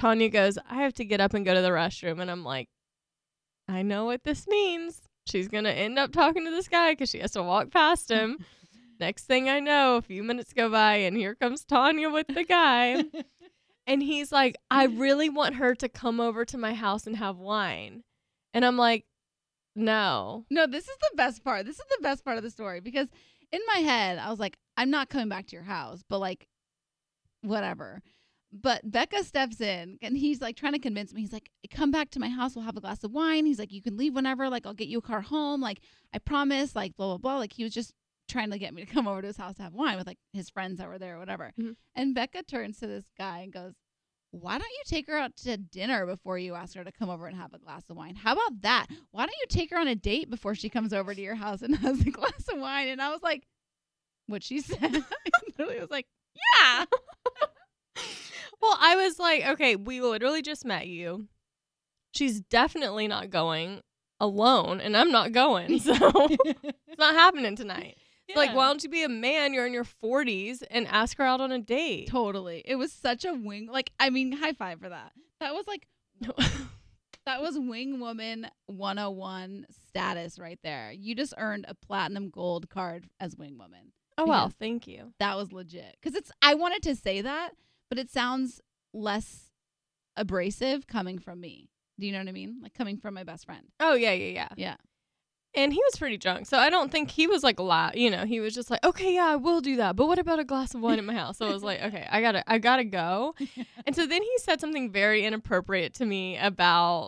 Tanya goes, I have to get up and go to the restroom. And I'm like, I know what this means. She's going to end up talking to this guy because she has to walk past him. Next thing I know, a few minutes go by and here comes Tanya with the guy. And he's like, I really want her to come over to my house and have wine. And I'm like, no. No, this is the best part. This is the best part of the story because in my head, I was like, I'm not coming back to your house, but like, whatever. But Becca steps in and he's like trying to convince me. He's like, come back to my house. We'll have a glass of wine. He's like, you can leave whenever. Like, I'll get you a car home. Like, I promise. Like, blah, blah, blah. Like, he was just trying to get me to come over to his house to have wine with like his friends that were there or whatever. Mm-hmm. And Becca turns to this guy and goes, why don't you take her out to dinner before you ask her to come over and have a glass of wine? How about that? Why don't you take her on a date before she comes over to your house and has a glass of wine? And I was like, what she said? I literally was like, yeah. Well, I was like, okay, we literally just met you. She's definitely not going alone, and I'm not going, so it's not happening tonight. Yeah. Like, why don't you be a man? You're in your 40s and ask her out on a date. Totally. It was such a wing. Like, I mean, high five for that. That was like, that was wing woman 101 status right there. You just earned a platinum gold card as wing woman. Oh, well, thank you. That was legit. Because I wanted to say that, but it sounds less abrasive coming from me. Do you know what I mean? Like coming from my best friend. Oh, yeah. Yeah. And he was pretty drunk, so I don't think he was like he was just like, okay, yeah, I will do that. But what about a glass of wine at my house? So I was like, okay, I gotta go. And so then he said something very inappropriate to me about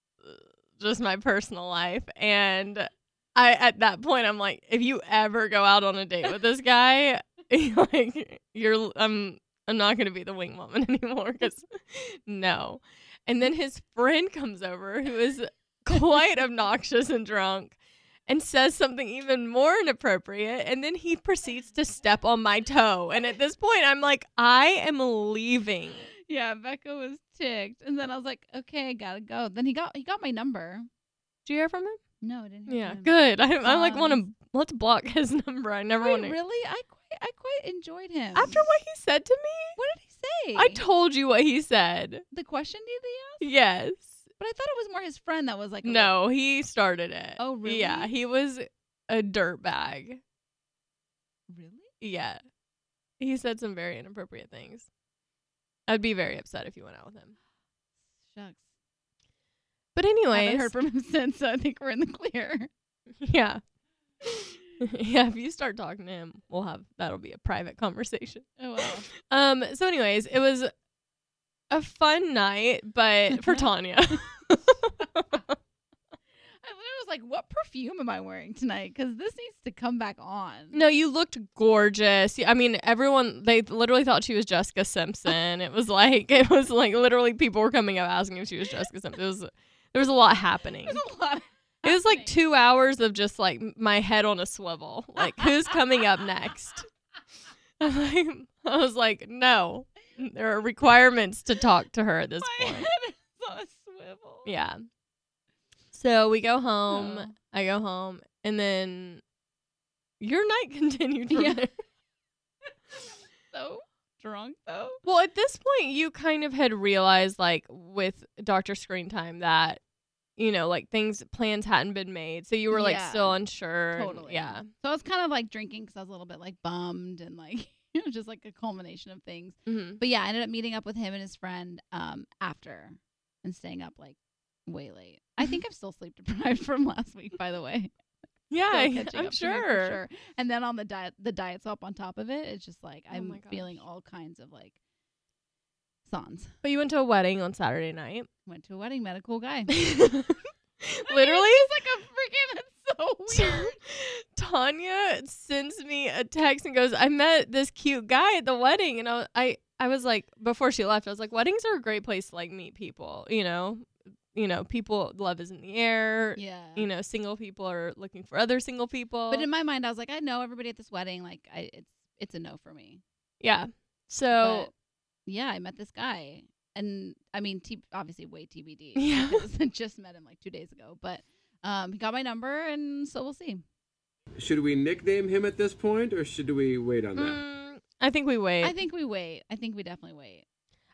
just my personal life. And at that point, I'm like, if you ever go out on a date with this guy, like I'm not gonna be the wing woman anymore. Because no. And then his friend comes over who is quite obnoxious and drunk and says something even more inappropriate, and then he proceeds to step on my toe. And at this point, I'm like, I am leaving. Yeah, Becca was ticked. And then I was like, okay, I gotta go. Then he got my number. Did you hear from him? No, I didn't hear from him. Good. I like want to, let's block his number. I never want to. Really? I quite enjoyed him. After what he said to me? What did he say? I told you what he said. The question did he ask? Yes. But I thought it was more his friend that was like... No, he started it. Oh, really? Yeah, he was a dirtbag. Really? Yeah. He said some very inappropriate things. I'd be very upset if you went out with him. Shucks. But anyways... I haven't heard from him since, so I think we're in the clear. Yeah. Yeah, if you start talking to him, that'll be a private conversation. Oh, wow. So anyways, it was a fun night, but for Tanya. I was like, what perfume am I wearing tonight? Because this needs to come back on. No, you looked gorgeous. I mean, they literally thought she was Jessica Simpson. It was like literally people were coming up asking if she was Jessica Simpson. There was a lot happening. It was like 2 hours of just like my head on a swivel. Like, who's coming up next? I was like, no. There are requirements to talk to her at this point. My head is on a swivel. Yeah. So we go home. Oh. I go home. And then your night continued from there. So drunk, though. Well, at this point, you kind of had realized, like, with Dr. Screen Time that, like plans hadn't been made. So you were like still unsure. Totally. Yeah. So I was kind of like drinking because I was a little bit like bummed and like... It was just like a culmination of things. Mm-hmm. But yeah, I ended up meeting up with him and his friend after and staying up like way late. I think I'm still sleep deprived from last week, by the way. Yeah, I'm sure. And then on the diet soap on top of it, it's just like I'm feeling all kinds of like sans. But you went to a wedding on Saturday night. Went to a wedding, met a cool guy. Literally? It's like a freaking... So weird. Tanya sends me a text and goes, I met this cute guy at the wedding. And I was like, before she left, I was like, weddings are a great place to like meet people, people, love is in the air. Yeah. Single people are looking for other single people. But in my mind, I was like, I know everybody at this wedding. Like, it's a no for me. Yeah. So. But, yeah, I met this guy. And I mean, obviously way TBD. Yeah. I just met him like 2 days ago. But he got my number, and so we'll see. Should we nickname him at this point, or should we wait on that? I think we wait. I think we definitely wait.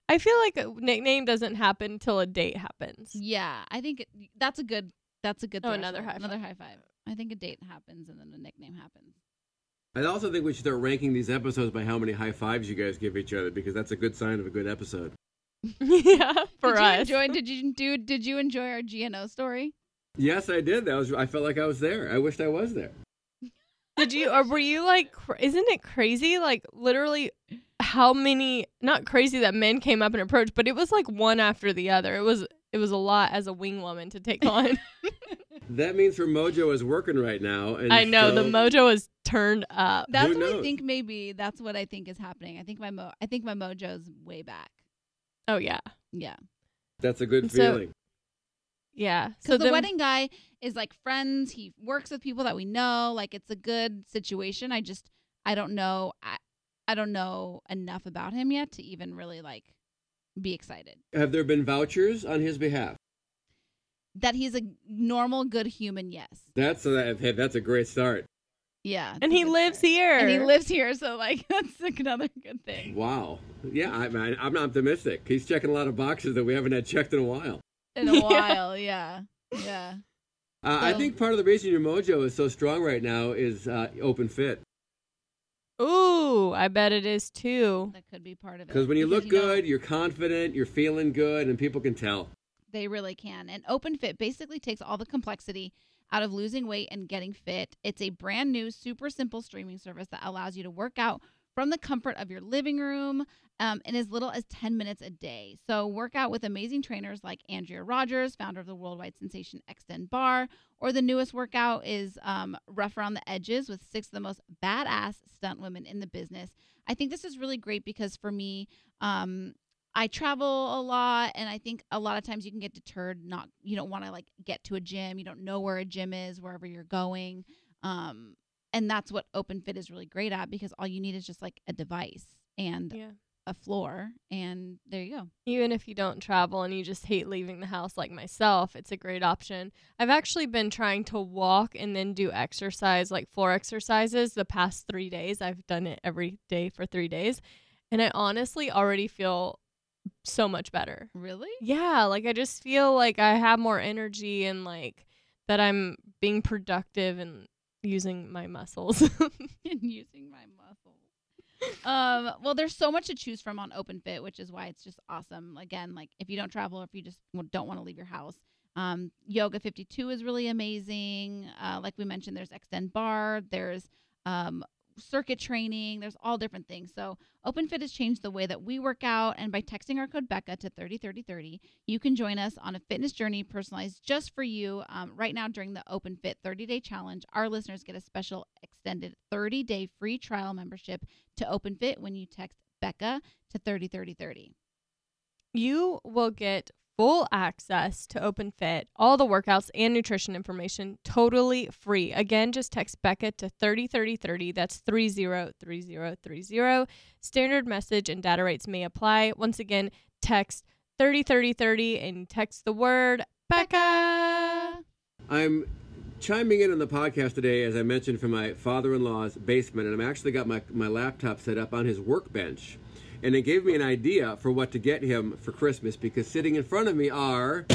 I feel like a nickname doesn't happen until a date happens. Yeah, I think that's a good. That's a good. Oh, threshold. another high five. Another high five. I think a date happens and then a nickname happens. I also think we should start ranking these episodes by how many high fives you guys give each other, because that's a good sign of a good episode. Yeah, for us. Did you enjoy our GNO story? Yes, I did. I felt like I was there. I wished I was there. Did you, or were you like, isn't it crazy? Like, literally, how many, not crazy that men came up and approached, but it was like one after the other. It was a lot as a wing woman to take on. That means her mojo is working right now. And I know, so, the mojo is turned up. That's Who what I knows? think. Maybe that's what I think is happening. I think my mojo's way back. Oh, yeah. Yeah. That's a good So- feeling. Yeah. Because the then- wedding guy is like friends. He works with people that we know. Like, it's a good situation. I don't know. I don't know enough about him yet to even really like be excited. Have there been vouchers on his behalf? That he's a normal, good human. Yes. That's a great start. Yeah. and he lives here. And he lives here. So like, that's like another good thing. Wow. Yeah, I'm optimistic. He's checking a lot of boxes that we haven't had checked in a while. In a while. Yeah. Yeah. I So- think part of the reason your mojo is so strong right now is Open Fit. Ooh, I bet it is too. That could be part of it. Because when you look know, good, you're confident, you're feeling good, and people can tell. They really can. And OpenFit basically takes all the complexity out of losing weight and getting fit. It's a brand new, super simple streaming service that allows you to work out from the comfort of your living room in as little as 10 minutes a day. So work out with amazing trainers like Andrea Rogers, founder of the worldwide sensation Extend Bar, or the newest workout is Rough Around the Edges with 6 of the most badass stunt women in the business. I think this is really great because for me, I travel a lot, and I think a lot of times you can get deterred. You don't want to like get to a gym. You don't know where a gym is, wherever you're going. And that's what OpenFit is really great at, because all you need is just like a device and Yeah. a floor, and there you go. Even if you don't travel and you just hate leaving the house like myself, it's a great option. I've actually been trying to walk and then do exercise, like floor exercises, the past 3 days. I've done it every day for 3 days. And I honestly already feel so much better. Really? Yeah, like I just feel like I have more energy and like that I'm being productive and using my muscles. And using my muscles. Well, there's so much to choose from on OpenFit, which is why it's just awesome. Again, like if you don't travel, or if you just don't want to leave your house, Yoga 52 is really amazing. Like we mentioned, there's Extend Bar, there's circuit training, there's all different things. So OpenFit has changed the way that we work out, and by texting our code Becca to 303030, you can join us on a fitness journey personalized just for you. Right now during the OpenFit 30-day challenge, our listeners get a special extended 30-day free trial membership to OpenFit when you text Becca to 303030. You will get full access to OpenFit, all the workouts and nutrition information totally free. Again, just text Becca to 303030. That's 303030. Standard message and data rates may apply. Once again, text 303030 and text the word Becca. I'm chiming in on the podcast today, as I mentioned, from my father-in-law's basement, and I've actually got my laptop set up on his workbench. And it gave me an idea for what to get him for Christmas, because sitting in front of me are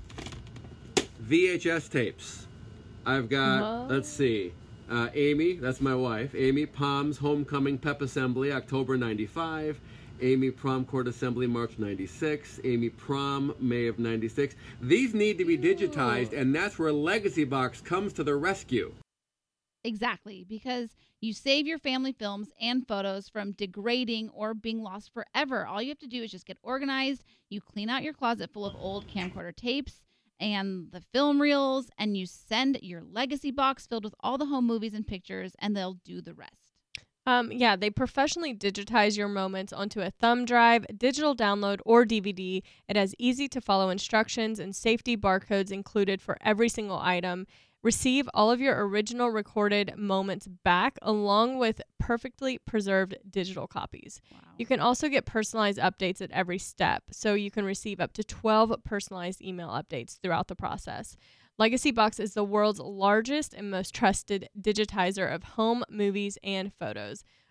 VHS tapes. I've got, let's see, Amy, that's my wife, Amy Palm's Homecoming Pep Assembly, October 95, Amy Prom Court Assembly, March 96, Amy Prom, May of 96. These need to be digitized, and that's where Legacy Box comes to the rescue. Exactly, because you save your family films and photos from degrading or being lost forever. All you have to do is just get organized. You clean out your closet full of old camcorder tapes and the film reels, and you send your Legacy Box filled with all the home movies and pictures, and they'll do the rest. Yeah, they professionally digitize your moments onto a thumb drive, digital download, or DVD. It has easy to follow instructions and safety barcodes included for every single item. Receive all of your original recorded moments back, along with perfectly preserved digital copies. Wow. You can also get personalized updates at every step, so you can receive up to 12 personalized email updates throughout the process. Legacy Box is the world's largest and most trusted digitizer of home movies and photos.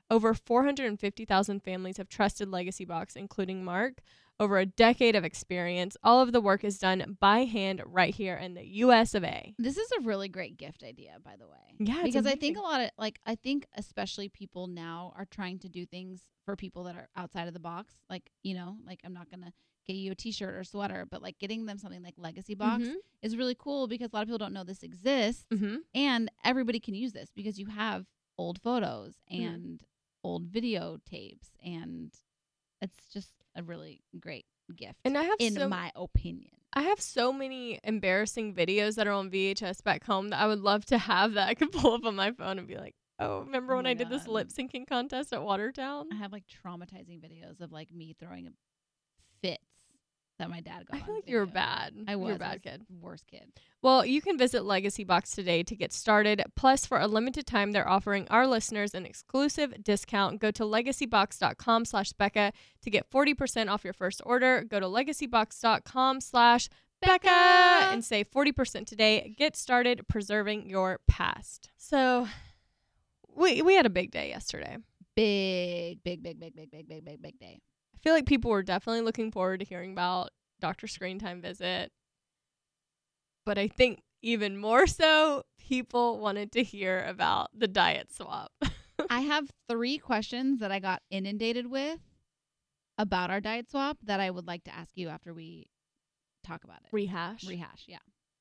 Over 450,000 families have trusted Legacy Box, including Mark. Over a decade of experience. All of the work is done by hand right here in the US of A. This is a really great gift idea, by the way. Yeah, it's because I amazing. think a lot of I think especially people now are trying to do things for people that are outside of the box. Like, like I'm not gonna get you a T-shirt or sweater, but like getting them something like Legacy Box is really cool because a lot of people don't know this exists, and everybody can use this because you have old photos and old videotapes, and it's just a really great gift. And I have in my opinion. I have so many embarrassing videos that are on VHS back home that I would love to have that I could pull up on my phone and be like, oh, remember when I did this lip syncing contest at Watertown? I have like traumatizing videos of like me throwing fits that my dad got. I on feel like video. you're bad. You're a bad kid. Worst kid. Well, you can visit Legacy Box today to get started. Plus, for a limited time, they're offering our listeners an exclusive discount. Go to legacybox.com/Becca to get 40% off your first order. Go to legacybox.com/Becca and save 40% today. Get started preserving your past. So, we had a big day yesterday. Big day. I feel like people were definitely looking forward to hearing about Dr. Screen Time visit. But I think even more so, people wanted to hear about the diet swap. I have 3 questions that I got inundated with about our diet swap that I would like to ask you after we talk about it. Rehash, yeah.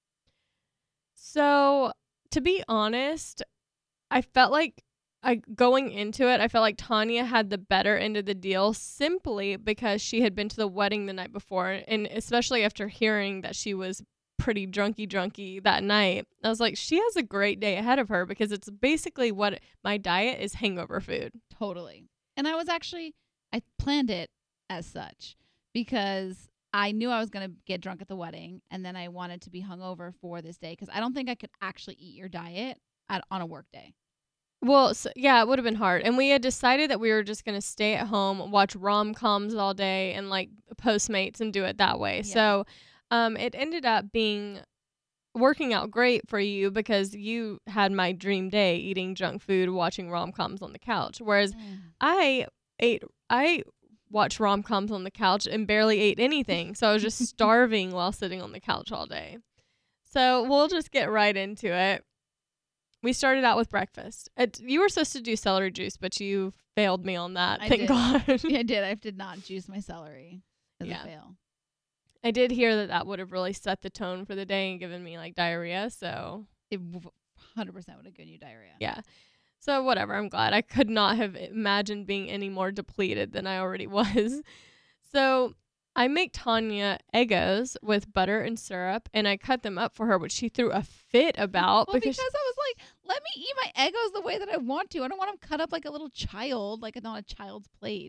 So, to be honest, I felt like going into it, I felt like Tanya had the better end of the deal simply because she had been to the wedding the night before. And especially after hearing that she was pretty drunky that night, I was like, she has a great day ahead of her because it's basically what my diet is: hangover food. Totally. And I planned it as such because I knew I was going to get drunk at the wedding, and then I wanted to be hungover for this day because I don't think I could actually eat your diet on a work day. Well, so, yeah, it would have been hard. And we had decided that we were just going to stay at home, watch rom-coms all day, and like Postmates and do it that way. Yeah. So it ended up working out great for you because you had my dream day eating junk food, watching rom-coms on the couch. Whereas I watched rom-coms on the couch and barely ate anything. So I was just starving while sitting on the couch all day. So we'll just get right into it. We started out with breakfast. You were supposed to do celery juice, but you failed me on that. Thank God. Yeah, I did. I did not juice my celery as a fail. I did hear that would have really set the tone for the day and given me like diarrhea. So it 100% would have given you diarrhea. Yeah. So whatever. I'm glad. I could not have imagined being any more depleted than I already was. So I make Tanya Eggos with butter and syrup, and I cut them up for her, which she threw a fit about. Well, because I was like, let me eat my Eggos the way that I want to. I don't want them cut up like a little child, like on a child's plate.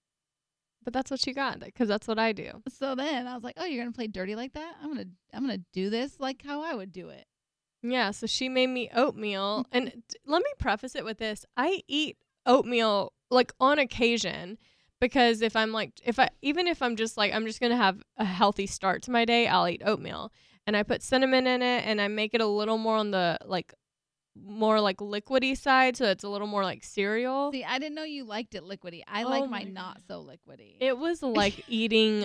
But that's what you got, because that's what I do. So then I was like, oh, you're going to play dirty like that? I'm gonna do this like how I would do it. Yeah, so she made me oatmeal. And let me preface it with this. I eat oatmeal like on occasion. Because if I'm just going to have a healthy start to my day, I'll eat oatmeal. And I put cinnamon in it, and I make it a little more on the more liquidy side, so it's a little more like cereal. See, I didn't know you liked it liquidy. I like mine not so liquidy. It was like eating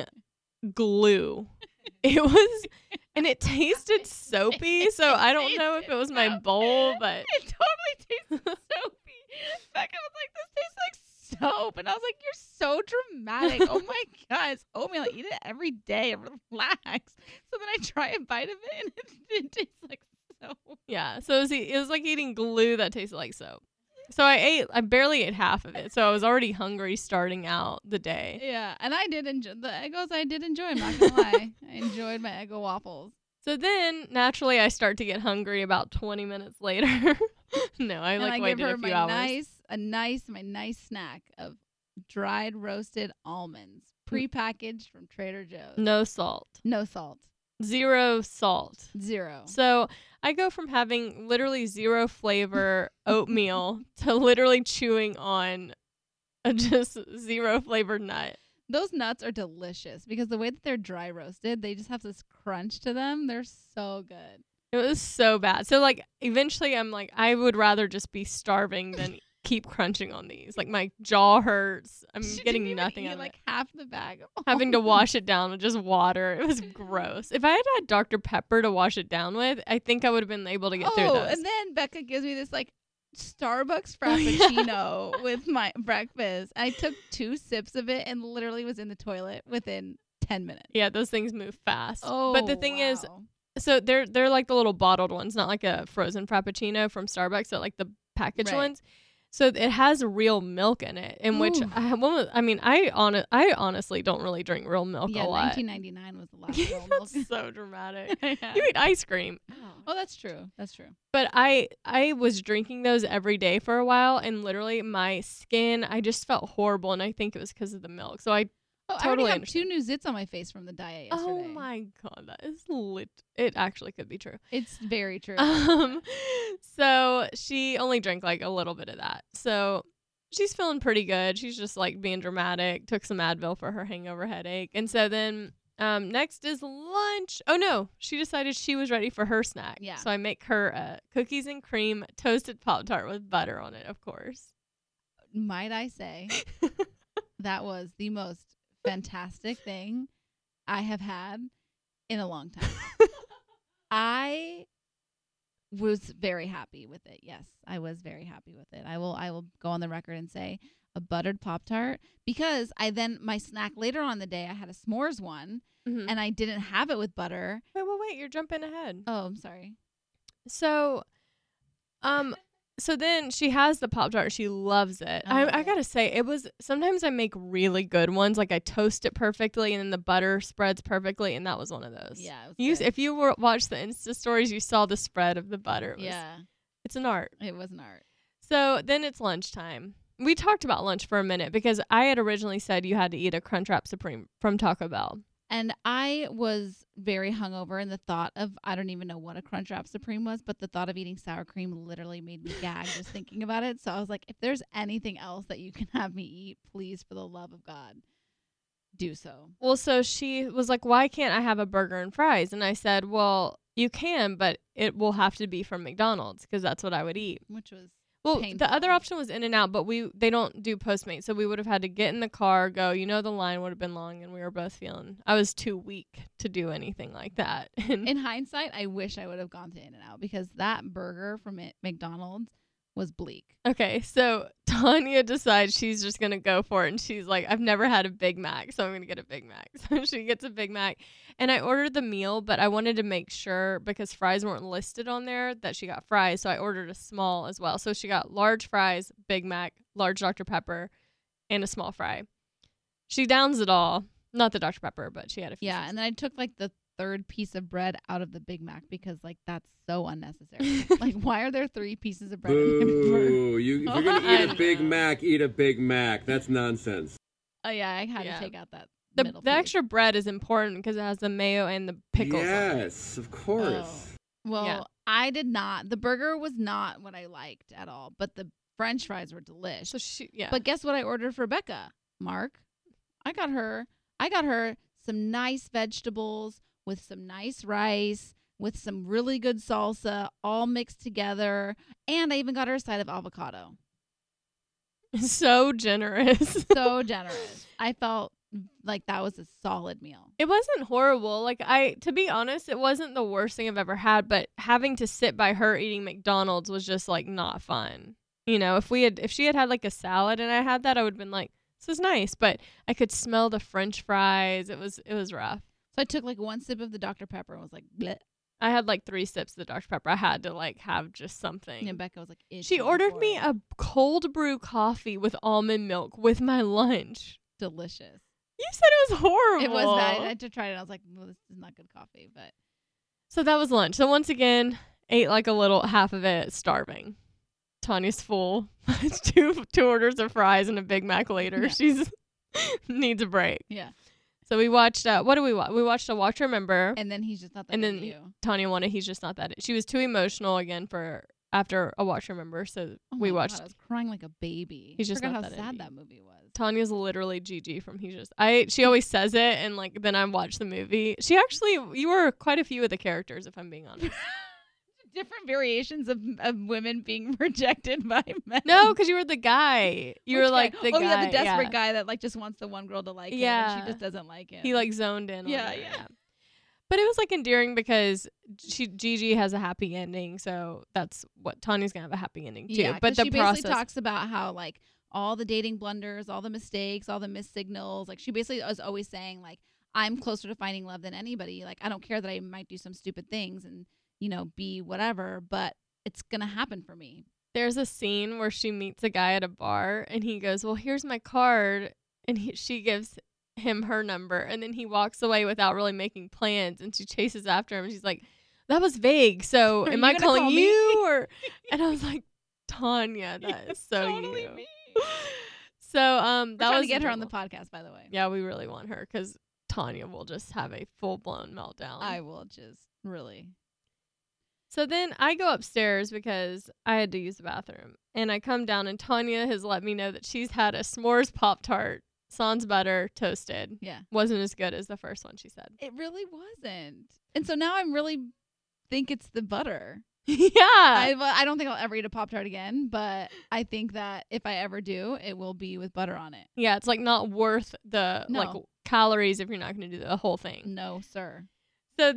glue. It was, and it tasted soapy, so I don't know if it was my bowl, but it totally tasted soapy. Becca was like, this tastes like soap, and I was like, you're so dramatic. Oh my god, it's oatmeal. I eat it every day. Relax. So then I try a bite of it, and it tastes like soap. Yeah, so it was like eating glue that tasted like soap. So I barely ate half of it, so I was already hungry starting out the day. Yeah, and I did enjoy the Eggos. I did enjoy, I'm not gonna lie. I enjoyed my Eggo waffles. So then naturally I start to get hungry about 20 minutes later. No, I waited a few hours. My nice snack of dried roasted almonds, prepackaged from Trader Joe's. No salt. No salt. 0 salt. 0. So I go from having literally 0 flavor oatmeal to literally chewing on a just 0 flavored nut. Those nuts are delicious because the way that they're dry roasted, they just have this crunch to them. They're so good. It was so bad. So eventually I'm like, I would rather just be starving than keep crunching on these. Like my jaw hurts. I'm She getting didn't even nothing eat, out of like it. half the bag. Having to wash it down with just water. It was gross. If I had Dr. Pepper to wash it down with, I think I would have been able to get through those. And then Becca gives me this like Starbucks Oh, yeah. Frappuccino with my breakfast. I took 2 sips of it and literally was in the toilet within 10 minutes. Yeah, those things move fast. Oh, but the thing is, wow. so they're like the little bottled ones, not like a frozen Frappuccino from Starbucks, but like the packaged Right. ones. So it has real milk in it, in which Ooh. I honestly don't really drink real milk Yeah, a lot. 1999 was the last real milk. That's so dramatic. Yeah. You eat ice cream. Oh, that's true. That's true. But I was drinking those every day for a while, and literally my skin, I just felt horrible, and I think it was because of the milk. So I Oh, Totally I already have 2 new zits on my face from the diet yesterday. oh my god, that is lit. It actually could be true. It's very true. So she only drank like a little bit of that. So she's feeling pretty good. She's just like being dramatic. Took some Advil for her hangover headache. And so then next is lunch. Oh no, she decided she was ready for her snack. Yeah. So I make her cookies and cream toasted Pop-Tart with butter on it, of course. Might I say, that was the most fantastic thing I have had in a long time. I was very happy with it. Yes, I was very happy with it. I will go on the record and say a buttered Pop-Tart, because my snack later on in the day, I had a s'mores one Mm-hmm. and I didn't have it with butter. Wait, you're jumping ahead. Oh, I'm sorry. So so then she has the Pop-Tart. She loves it. I love I it. gotta say, sometimes I make really good ones. Like I toast it perfectly and then the butter spreads perfectly, and that was one of those. Yeah, it was good. If you watched the Insta stories, you saw the spread of the butter. It's an art. It was an art. So then it's lunchtime. We talked about lunch for a minute because I had originally said you had to eat a Crunchwrap Supreme from Taco Bell. And I was very hungover, and the thought of, I don't even know what a Crunchwrap Supreme was, but the thought of eating sour cream literally made me gag just thinking about it. So I was like, if there's anything else that you can have me eat, please, for the love of God, do so. Well, so she was like, why can't I have a burger and fries? And I said, well, you can, but it will have to be from McDonald's because that's what I would eat. Which was Well, painful. the other option was In-N-Out, but they don't do Postmates, so we would have had to get in the car, go. The line would have been long, and we were both feeling. I was too weak to do anything like that. And in hindsight, I wish I would have gone to In-N-Out, because that burger from McDonald's was bleak. okay, so Tanya decides she's just gonna go for it, and she's like, "I've never had a Big Mac, so I'm gonna get a Big Mac." So she gets a Big Mac, and I ordered the meal, but I wanted to make sure because fries weren't listed on there that she got fries, so I ordered a small as well. So she got large fries, Big Mac, large Dr. Pepper, and a small fry. She downs it all, not the Dr. Pepper, but she had a few. Yeah, sips. and then I took like the third piece of bread out of the Big Mac because like that's so unnecessary. Like, why are there 3 pieces of bread in my burger? Boo! If you're gonna I eat a Big know. Mac, eat a Big Mac. That's nonsense. Oh yeah, I had Yeah. to take out that The middle the piece. extra bread is important because it has the mayo and the pickles on it. Yes, of course. Well, Yeah. I did not. The burger was not what I liked at all, but the French fries were delish. So she, yeah. But guess what I ordered for Becca? Mark, I got her some nice vegetables with some nice rice with some really good salsa all mixed together, and I even got her a side of avocado. so generous. So generous. I felt like that was a solid meal. It wasn't horrible. Like to be honest, it wasn't the worst thing I've ever had, but having to sit by her eating McDonald's was just like not fun. If she had like a salad and I had that, I would have been like, this is nice, but I could smell the French fries. It was rough. So I took like 1 sip of the Dr. Pepper and was like, bleh. I had like 3 sips of the Dr. Pepper. I had to like have just something. And Becca was like, She itching ordered for me it. a cold brew coffee with almond milk with my lunch. Delicious. You said it was horrible. It was bad. I had to try it. I was like, well, this is not good coffee, but So that was lunch. So once again, ate like a little half of it, starving. Tanya's full. two orders of fries and a Big Mac later. Yeah. She's needs a break. yeah. So we watched. What did we watch? We watched A Watch Remember. And then he's just not that And into then you. Tanya wanted. He's just not that. She was too emotional again for after A Watch Remember. So Oh we my watched. God, I was crying like a baby. He's just Forgot not how that sad into that you. movie was. Tanya's literally Gigi from He Just. She always says it, and like then I watch the movie. You were quite a few of the characters, if I'm being honest. different variations of women being rejected by men. No, because you were the guy. You Which were like guy? the guy. Oh, yeah, the desperate yeah. guy that like just wants the one girl to like him, Yeah. and she just doesn't like him. He like zoned in. Yeah, on her, yeah. But it was like endearing because Gigi has a happy ending, so that's what Tanya's gonna have a happy ending too. Yeah, but the she process. basically talks about how like all the dating blunders, all the mistakes, all the missed signals. Like she basically was always saying like, I'm closer to finding love than anybody. Like I don't care that I might do some stupid things and be whatever, but it's gonna happen for me. There's a scene where she meets a guy at a bar and he goes, well, here's my card. And she gives him her number. And then he walks away without really making plans. And she chases after him. And she's like, that was vague. So Are am you I gonna calling call me? you? Or And I was like, Tanya, that is so totally you. me. So We're that trying was to get her on the adorable. podcast, by the way. Yeah, we really want her because Tanya will just have a full-blown meltdown. I will just really. So then I go upstairs because I had to use the bathroom. And I come down and Tanya has let me know that she's had a s'mores Pop-Tart, sans butter, toasted. Yeah. Wasn't as good as the first one, she said. It really wasn't. And so now I'm really think it's the butter. Yeah. I don't think I'll ever eat a Pop-Tart again, but I think that if I ever do, it will be with butter on it. Yeah, it's like not worth the No. like calories if you're not going to do the whole thing. No, sir. So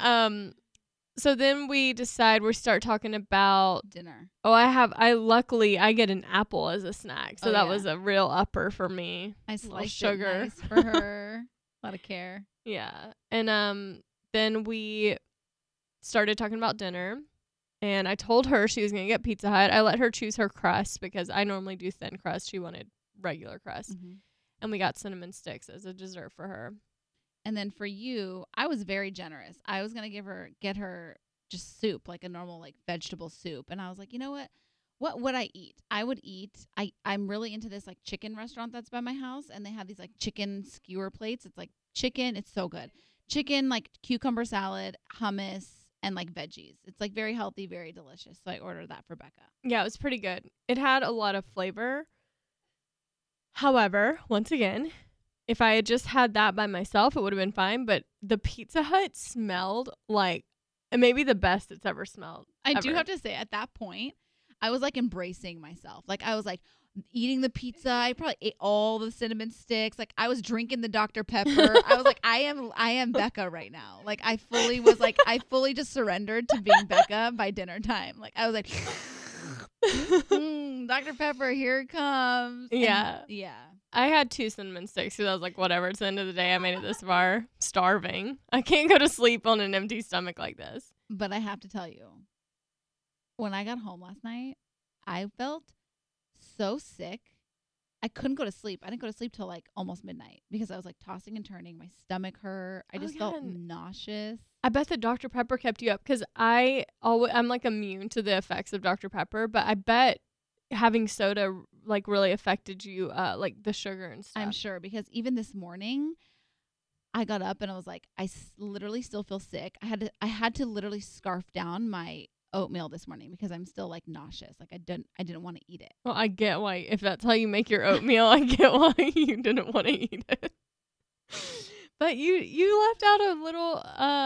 then we decide we start talking about Dinner. I luckily I get an apple as a snack. So Oh, that yeah. was a real upper for me. I Little sliced sugar. it nice for her. A lot of care. Yeah. And then we started talking about dinner. And I told her she was going to get Pizza Hut. I let her choose her crust because I normally do thin crust. She wanted regular crust. Mm-hmm. And we got cinnamon sticks as a dessert for her. And then for you, I was very generous. I was gonna get her just soup, like a normal like vegetable soup. And I was like, you know what? What would I eat? I would eat. I'm really into this like chicken restaurant that's by my house, and they have these like chicken skewer plates. It's like chicken. It's so good. Chicken, like cucumber salad, hummus, and like veggies. It's like very healthy, very delicious. So I ordered that for Becca. Yeah, it was pretty good. It had a lot of flavor. However, once again, if I had just had that by myself, it would have been fine. But the Pizza Hut smelled like maybe the best it's ever smelled. I do ever. have to say, at that point, I was like embracing myself. Like I was like eating the pizza. I probably ate all the cinnamon sticks. Like I was drinking the Dr. Pepper. I was like, I am Becca right now. Like I fully just surrendered to being Becca by dinner time. Like I was like, Dr. Pepper, here it comes. And Yeah. yeah. I had 2 cinnamon sticks because I was like, whatever. It's the end of the day. I made it this far. Starving. I can't go to sleep on an empty stomach like this. But I have to tell you, when I got home last night, I felt so sick. I couldn't go to sleep. I didn't go to sleep till like almost midnight because I was like tossing and turning. My stomach hurt. I Oh, just yeah. felt nauseous. I bet the Dr. Pepper kept you up because I'm like immune to the effects of Dr. Pepper, but I bet having soda like really affected you, like the sugar and stuff. I'm sure because even this morning, I got up and I was like, literally still feel sick. I had to literally scarf down my oatmeal this morning because I'm still like nauseous. Like I didn't want to eat it. Well, I get why, if that's how you make your oatmeal, I get why you didn't want to eat it. But you left out a little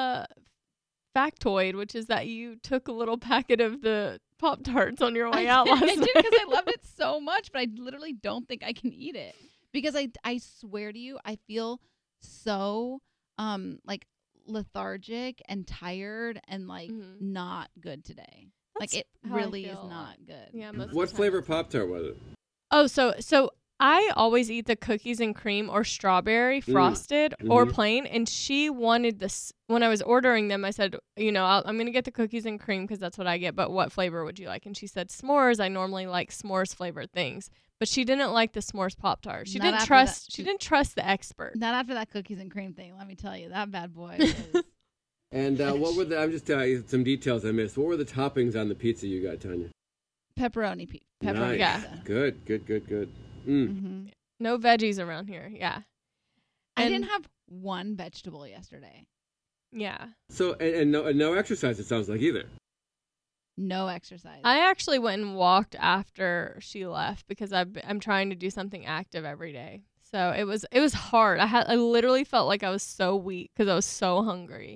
factoid, which is that you took a little packet of the Pop-Tarts on your way out last I night. did because I loved it so much, but I literally don't think I can eat it because I swear to you, I feel so like lethargic and tired and like Mhm. not good today. That's Like it how I really is feel a lot. not good. Yeah, most of What the time. flavor Pop-Tart was it? Oh, so I always eat the cookies and cream or strawberry frosted or Mhm. plain. And she wanted this when I was ordering them. I said, I'm going to get the cookies and cream because that's what I get. But what flavor would you like? And she said s'mores. I normally like s'mores flavored things, but she didn't like the s'mores Pop-Tart. She Not didn't after trust. that. She didn't trust the expert. Not after that cookies and cream thing. Let me tell you, that bad boy is And what were I'm just telling you some details I missed. What were the toppings on the pizza you got, Tanya? pepperoni Nice. Yeah. pizza. Good. Mm. Mm-hmm. No veggies around here. Yeah. I And- didn't have one vegetable yesterday. Yeah. So and no exercise. It sounds like either. No exercise. I actually went and walked after she left because I'm trying to do something active every day. So it was hard. I literally felt like I was so weak because I was so hungry.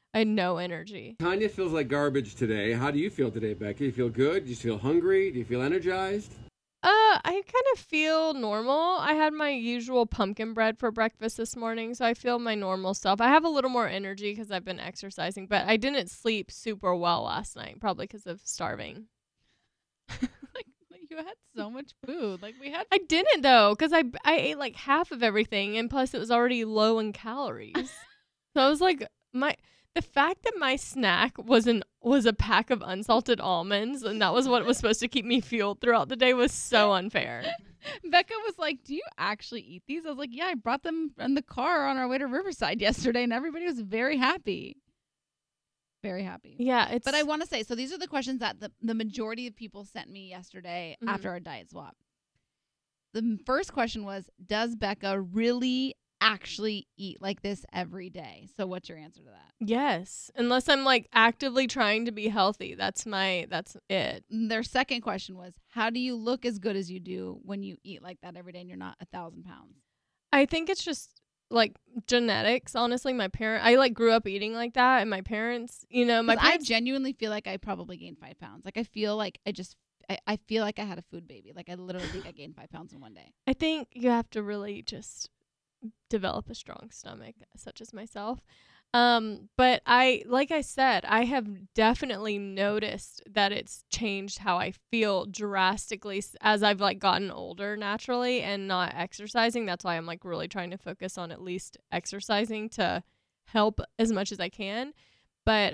I had no energy. Tanya feels like garbage today. How do you feel today, Becky? You feel good? Do you feel hungry? Do you feel energized? I kind of feel normal. I had my usual pumpkin bread for breakfast this morning, so I feel my normal self. I have a little more energy because I've been exercising, but I didn't sleep super well last night, probably because of starving. Like you had so much food. Like we had. I didn't though, because I ate like half of everything, and plus it was already low in calories. So I was like, the fact that my snack was a pack of unsalted almonds, and that was what was supposed to keep me fueled throughout the day, was so unfair. Becca was like, "Do you actually eat these?" I was like, "Yeah, I brought them in the car on our way to Riverside yesterday, and everybody was very happy." Very happy. Yeah, But I want to say, so these are the questions that the majority of people sent me yesterday after our diet swap. The first question was, does Becca really actually eat like this every day? So what's your answer to that? Yes, unless I'm like actively trying to be healthy. That's it. Their second question was, how do you look as good as you do when you eat like that every day and you're not 1,000 pounds? I think it's just like genetics. Honestly, I like grew up eating like that, and my parents, I genuinely feel like I probably gained 5 pounds. Like I feel like I feel like I had a food baby. Like I literally think I gained 5 pounds in one day. I think you have to really just develop a strong stomach, such as myself. But like I said, I have definitely noticed that it's changed how I feel drastically as I've like gotten older naturally and not exercising. That's why I'm like really trying to focus on at least exercising to help as much as I can. But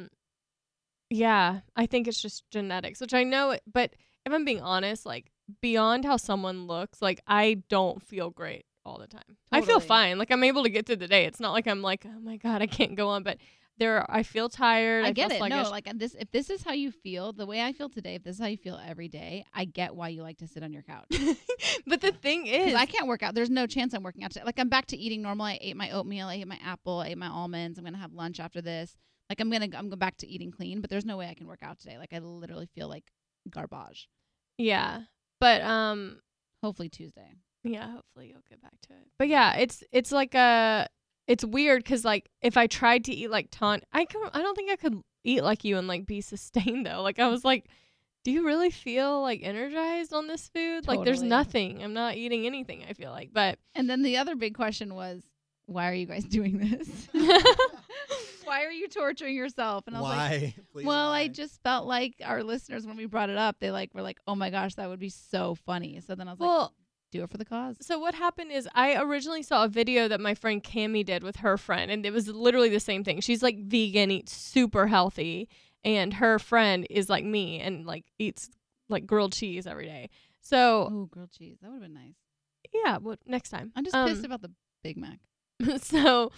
yeah, I think it's just genetics, which I know, but if I'm being honest, like beyond how someone looks, like I don't feel great all the time. I feel fine. Like I'm able to get through the day. It's not like I'm like, oh my God, I can't go on. But I feel tired. I get it. No, like if this is how you feel, the way I feel today, if this is how you feel every day, I get why you like to sit on your couch. But the thing is, I can't work out. There's no chance I'm working out today. Like I'm back to eating normal. I ate my oatmeal. I ate my apple. I ate my almonds. I'm gonna have lunch after this. Like I'm going back to eating clean. But there's no way I can work out today. Like I literally feel like garbage. Yeah, but hopefully Tuesday. Yeah, hopefully you'll get back to it. But yeah, it's like it's weird because like if I tried to eat like I don't think I could eat like you and like be sustained though. Like I was like, do you really feel like energized on this food? Totally. Like there's nothing. I'm not eating anything, I feel like. But and then the other big question was, why are you guys doing this? Why are you torturing yourself? And I was like, Please, well, why? I just felt like our listeners, when we brought it up, they were like, oh my gosh, that would be so funny. So then I was like, do it for the cause. So what happened is I originally saw a video that my friend Cammie did with her friend, and it was literally the same thing. She's like vegan, eats super healthy, and her friend is like me and like eats like grilled cheese every day. So grilled cheese. That would have been nice. Yeah, well, next time. I'm just pissed about the Big Mac. So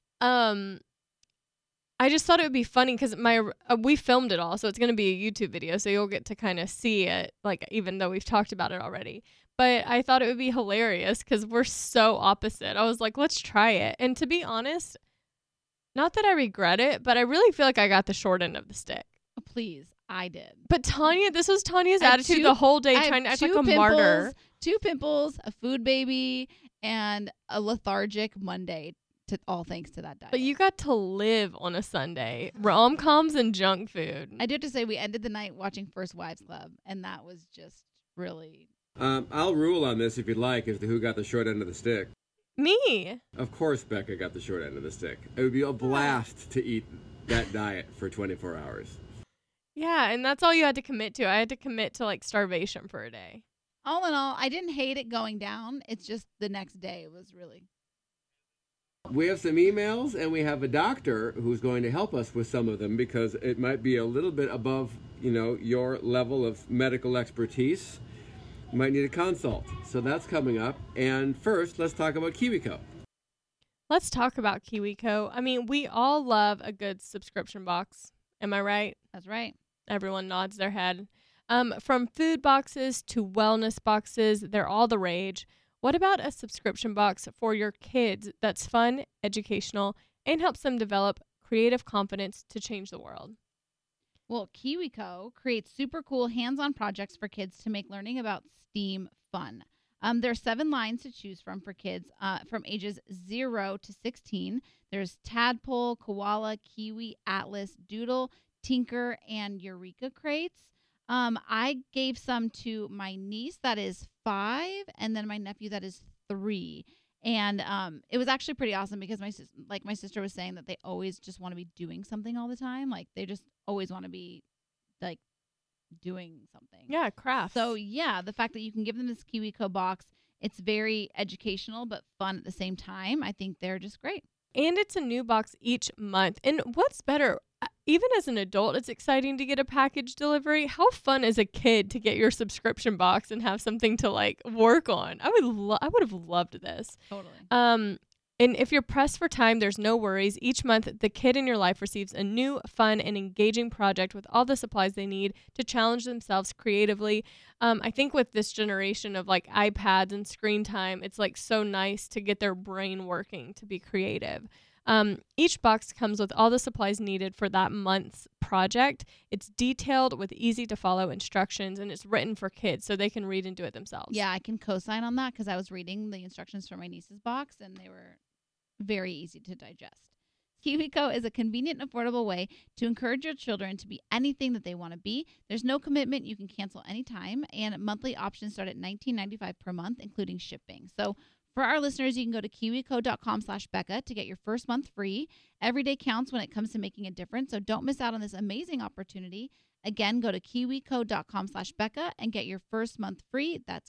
I just thought it would be funny because we filmed it all, so it's going to be a YouTube video, so you'll get to kind of see it, like even though we've talked about it already. But I thought it would be hilarious because we're so opposite. I was like, let's try it. And to be honest, not that I regret it, but I really feel like I got the short end of the stick. Oh, please, I did. But this was Tanya's attitude the whole day, trying to act like a martyr. 2 pimples, a food baby, and a lethargic Monday. All thanks to that diet. But you got to live on a Sunday. Rom-coms and junk food. I do have to say, we ended the night watching First Wives Club, and that was just really... I'll rule on this if you'd like as to who got the short end of the stick. Me. Of course Becca got the short end of the stick. It would be a blast to eat that diet for 24 hours. Yeah, and that's all you had to commit to. I had to commit to like starvation for a day. All in all, I didn't hate it going down. It's just the next day was really... We have some emails, and we have a doctor who's going to help us with some of them because it might be a little bit above, your level of medical expertise. You might need a consult. So that's coming up. And first, let's talk about KiwiCo. Let's talk about KiwiCo. I mean, we all love a good subscription box. Am I right? That's right. Everyone nods their head. From food boxes to wellness boxes, they're all the rage. What about a subscription box for your kids that's fun, educational, and helps them develop creative confidence to change the world? Well, KiwiCo creates super cool hands-on projects for kids to make learning about STEAM fun. There are 7 lines to choose from for kids from ages 0 to 16. There's Tadpole, Koala, Kiwi, Atlas, Doodle, Tinker, and Eureka crates. I gave some to my niece that is 5, and then my nephew that is 3. And it was actually pretty awesome because my sister was saying that they always just want to be doing something all the time. Like they just always want to be like doing something. Yeah, crafts. So yeah, the fact that you can give them this KiwiCo box, it's very educational but fun at the same time. I think they're just great. And it's a new box each month. And what's better, even as an adult, it's exciting to get a package delivery. How fun as a kid to get your subscription box and have something to like work on. I would have loved this. Totally. And if you're pressed for time, there's no worries. Each month, the kid in your life receives a new, fun, and engaging project with all the supplies they need to challenge themselves creatively. I think with this generation of like iPads and screen time, it's like so nice to get their brain working to be creative. Each box comes with all the supplies needed for that month's project. It's detailed with easy to follow instructions, and it's written for kids so they can read and do it themselves. Yeah, I can co-sign on that because I was reading the instructions for my niece's box and they were very easy to digest. KiwiCo is a convenient and affordable way to encourage your children to be anything that they want to be. There's no commitment. You can cancel anytime, and monthly options start at $19.95 per month, including shipping. So for our listeners, you can go to kiwico.com/Becca to get your first month free. Every day counts when it comes to making a difference, so don't miss out on this amazing opportunity. Again, go to kiwico.com/Becca and get your first month free. That's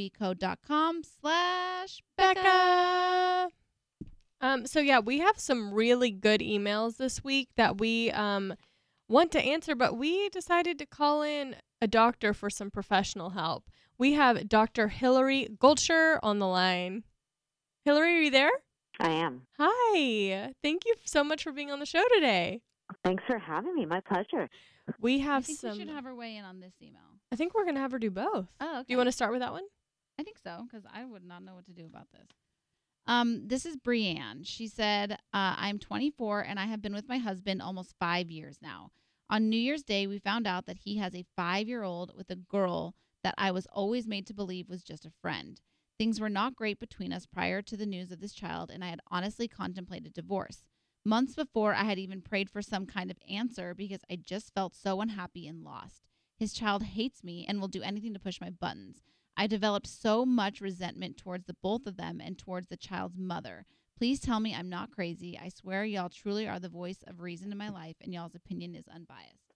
kiwico.com/Becca. So yeah, we have some really good emails this week that we want to answer, but we decided to call in a doctor for some professional help. We have Dr. Hillary Goldsher on the line. Hillary, are you there? I am. Hi. Thank you so much for being on the show today. Thanks for having me. My pleasure. We have I think some. we should have her weigh in on this email. I think we're gonna have her do both. Oh, okay. Do you want to start with that one? I think so, because I would not know what to do about this. This is Brianne. She said, I'm 24 and I have been with my husband almost 5 years now. On New Year's Day, we found out that he has a 5-year-old with a girl that I was always made to believe was just a friend. Things were not great between us prior to the news of this child, and I had honestly contemplated divorce. Months before, I had even prayed for some kind of answer because I just felt so unhappy and lost. His child hates me and will do anything to push my buttons. I developed so much resentment towards the both of them and towards the child's mother. Please tell me I'm not crazy. I swear y'all truly are the voice of reason in my life, and y'all's opinion is unbiased.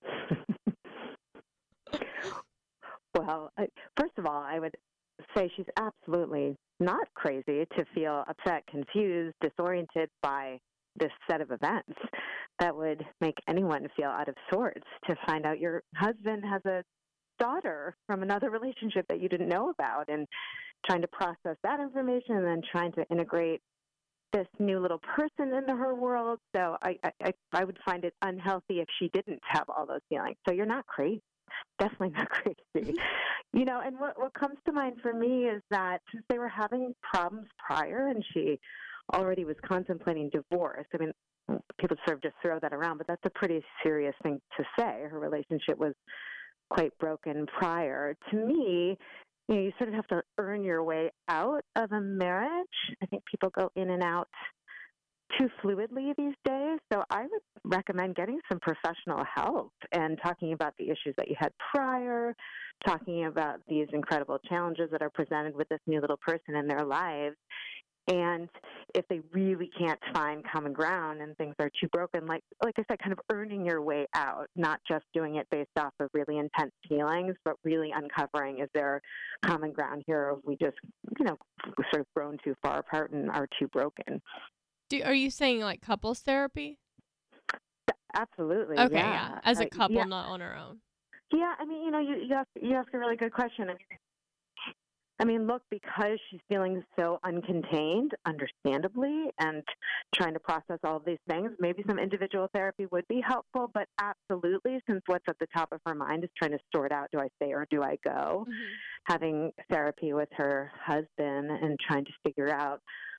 Well, first of all, I would say she's absolutely not crazy to feel upset, confused, disoriented by this set of events. That would make anyone feel out of sorts to find out your husband has a daughter from another relationship that you didn't know about, and trying to process that information and then trying to integrate this new little person into her world. So I would find it unhealthy if she didn't have all those feelings. So you're not crazy. Definitely not crazy. And what comes to mind for me is that since they were having problems prior and she already was contemplating divorce, I mean, people sort of just throw that around, but that's a pretty serious thing to say. Her relationship was quite broken prior. To me, you sort of have to earn your way out of a marriage. I think people go in and out too fluidly these days. So I would recommend getting some professional help and talking about the issues that you had prior, talking about these incredible challenges that are presented with this new little person in their lives. And if they really can't find common ground and things are too broken, like I said, kind of earning your way out, not just doing it based off of really intense feelings, but really uncovering, is there common ground here, or have we just, sort of grown too far apart and are too broken? Are you saying like couples therapy? Absolutely. Okay, yeah. As a couple, not on our own. Yeah, I mean, you ask a really good question. I mean, look, because she's feeling so uncontained, understandably, and trying to process all of these things, maybe some individual therapy would be helpful, but absolutely, since what's at the top of her mind is trying to sort out, do I stay or do I go? Mm-hmm. Having therapy with her husband and trying to figure out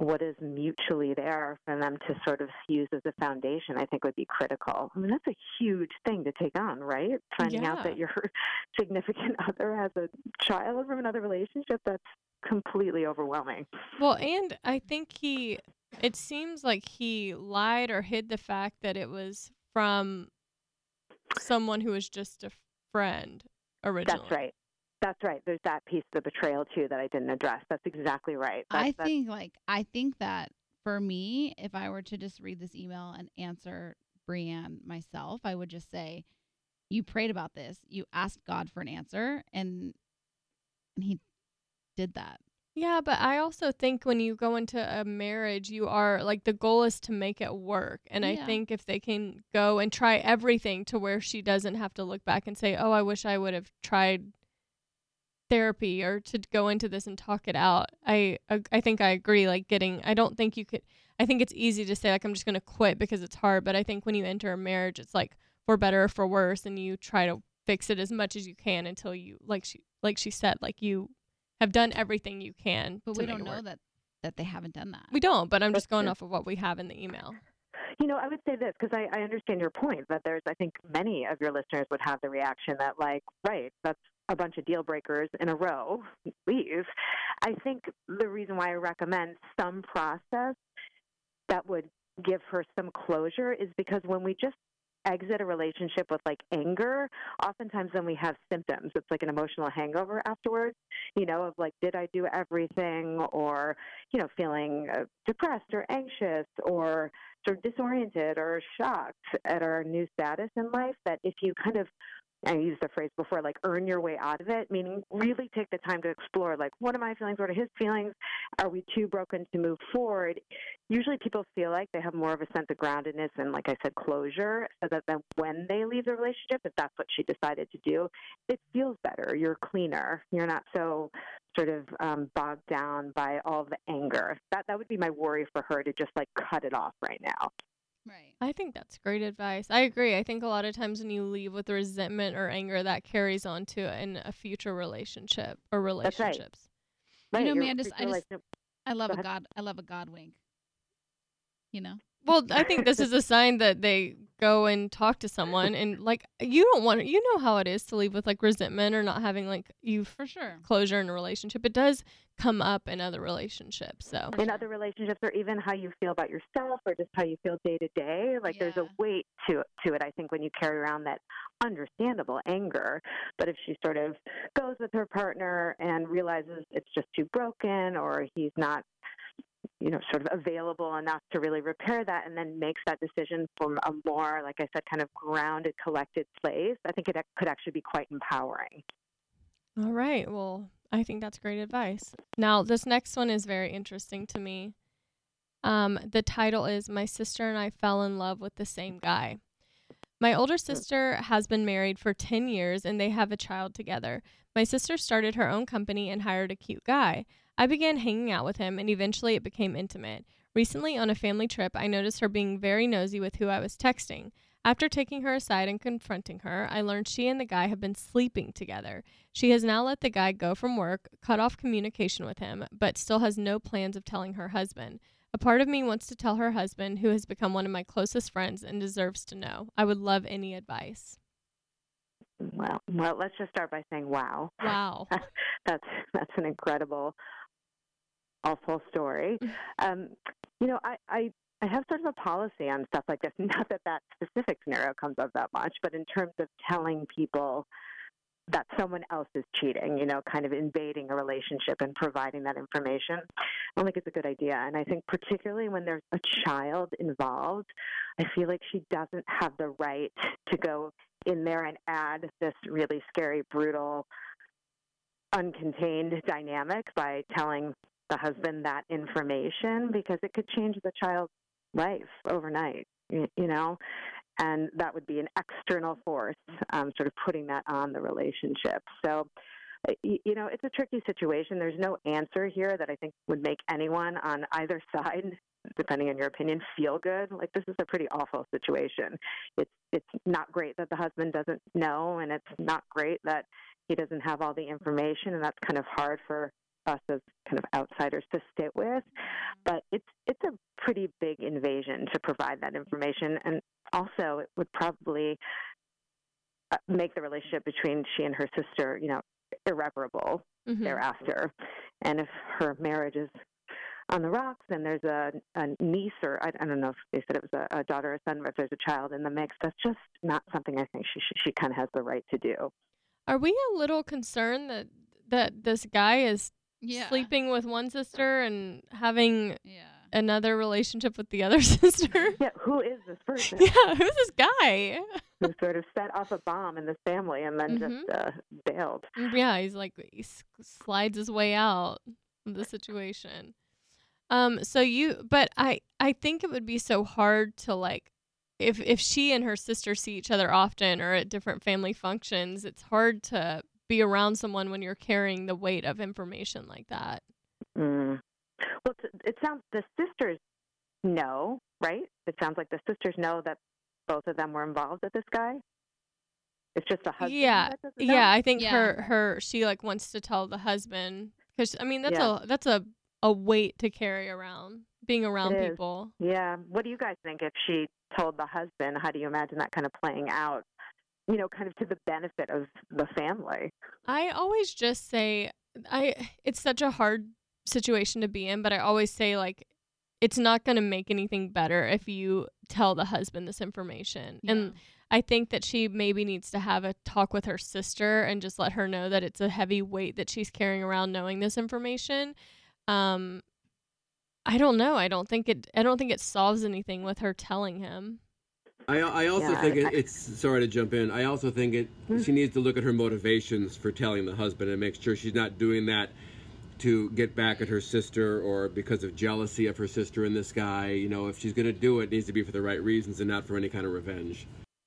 what is mutually there for them to sort of use as a foundation, I think would be critical. I mean, that's a huge thing to take on, right? Finding out that your significant other has a child from another relationship, that's completely overwhelming. Well, and I think it seems like he lied or hid the fact that it was from someone who was just a friend originally. That's right. There's that piece of the betrayal too that I didn't address. That's exactly right. I think that for me, if I were to just read this email and answer Brianne myself, I would just say, you prayed about this, you asked God for an answer, and he did that. Yeah, but I also think when you go into a marriage, you are like, the goal is to make it work. And I think if they can go and try everything to where she doesn't have to look back and say, oh, I wish I would have tried therapy or to go into this and talk it out. I think I agree. Like I don't think you could, I think it's easy to say like, I'm just going to quit because it's hard. But I think when you enter a marriage, it's like for better or for worse. And you try to fix it as much as you can until you, like she said, like you have done everything you can. But we don't know that they haven't done that. We don't, but I'm just going off of what we have in the email. I would say this because I understand your point, but I think many of your listeners would have the reaction that like, right, that's a bunch of deal breakers in a row, leave. I think the reason why I recommend some process that would give her some closure is because when we just exit a relationship with like anger, oftentimes then we have symptoms. It's like an emotional hangover afterwards, of like, did I do everything? Or, feeling depressed or anxious or sort of disoriented or shocked at our new status in life, that if you kind of, I used the phrase before, like earn your way out of it, meaning really take the time to explore, like, what are my feelings? What are his feelings? Are we too broken to move forward? Usually people feel like they have more of a sense of groundedness and, like I said, closure, so that then when they leave the relationship, if that's what she decided to do, it feels better. You're cleaner. You're not so sort of bogged down by all the anger. That would be my worry for her, to just like cut it off right now. Right. I think that's great advice. I agree. I think a lot of times when you leave with resentment or anger, that carries on to in a future relationship or relationships. Right. Me, I love a God wink. Well, I think this is a sign that they go and talk to someone, and like you don't want to, you know how it is to leave with like resentment or not having like for sure closure in a relationship. It does come up in other relationships. So in other relationships, or even how you feel about yourself, or just how you feel day to day, like there's a weight to it. I think when you carry around that understandable anger, but if she sort of goes with her partner and realizes it's just too broken, or he's not sort of available enough to really repair that, and then makes that decision from a more, like I said, kind of grounded, collected place, I think it could actually be quite empowering. All right. Well, I think that's great advice. Now, this next one is very interesting to me. The title is My Sister and I Fell in Love with the Same Guy. My older sister has been married for 10 years, and they have a child together. My sister started her own company and hired a cute guy. I began hanging out with him, and eventually it became intimate. Recently, on a family trip, I noticed her being very nosy with who I was texting. After taking her aside and confronting her, I learned she and the guy have been sleeping together. She has now let the guy go from work, cut off communication with him, but still has no plans of telling her husband. A part of me wants to tell her husband, who has become one of my closest friends and deserves to know. I would love any advice. Well, let's just start by saying wow. Wow. That's an incredible, awful story. I have sort of a policy on stuff like this. Not that specific scenario comes up that much, but in terms of telling people that someone else is cheating, kind of invading a relationship and providing that information, I don't think it's a good idea. And I think particularly when there's a child involved, I feel like she doesn't have the right to go in there and add this really scary, brutal, uncontained dynamic by telling the husband that information, because it could change the child's life overnight, and that would be an external force, sort of putting that on the relationship. So, it's a tricky situation. There's no answer here that I think would make anyone on either side, depending on your opinion, feel good. Like, this is a pretty awful situation. It's not great that the husband doesn't know, and it's not great that he doesn't have all the information, and that's kind of hard for us as kind of outsiders to sit with. But it pretty big invasion to provide that information. And also, it would probably make the relationship between she and her sister, irreparable thereafter. And if her marriage is on the rocks and there's a niece, or I don't know if they said it was a daughter or son, but if there's a child in the mix, that's just not something I think she kind of has the right to do. Are we a little concerned that this guy is sleeping with one sister and having another relationship with the other sister? Yeah, who is this person? Yeah, who's this guy? Who sort of set off a bomb in this family and then just bailed. Yeah, he slides his way out of the situation. But I think it would be so hard to, like, if she and her sister see each other often or at different family functions, it's hard to be around someone when you're carrying the weight of information like that. Well, it sounds the sisters know, right? It sounds like the sisters know that both of them were involved with this guy. It's just the husband. That doesn't know? I think she like wants to tell the husband, because I mean that's a weight to carry around, being around people. Yeah. What do you guys think if she told the husband? How do you imagine that kind of playing out? Kind of to the benefit of the family. I always just say it's such a hard situation to be in, but I always say, like, it's not going to make anything better if you tell the husband this information. Yeah. And I think that she maybe needs to have a talk with her sister and just let her know that it's a heavy weight that she's carrying around knowing this information. I don't know. I don't think it solves anything with her telling him. I also think it's sorry to jump in. I also think she needs to look at her motivations for telling the husband and make sure she's not doing that to get back at her sister or because of jealousy of her sister and this guy. If she's going to do it, it needs to be for the right reasons and not for any kind of revenge.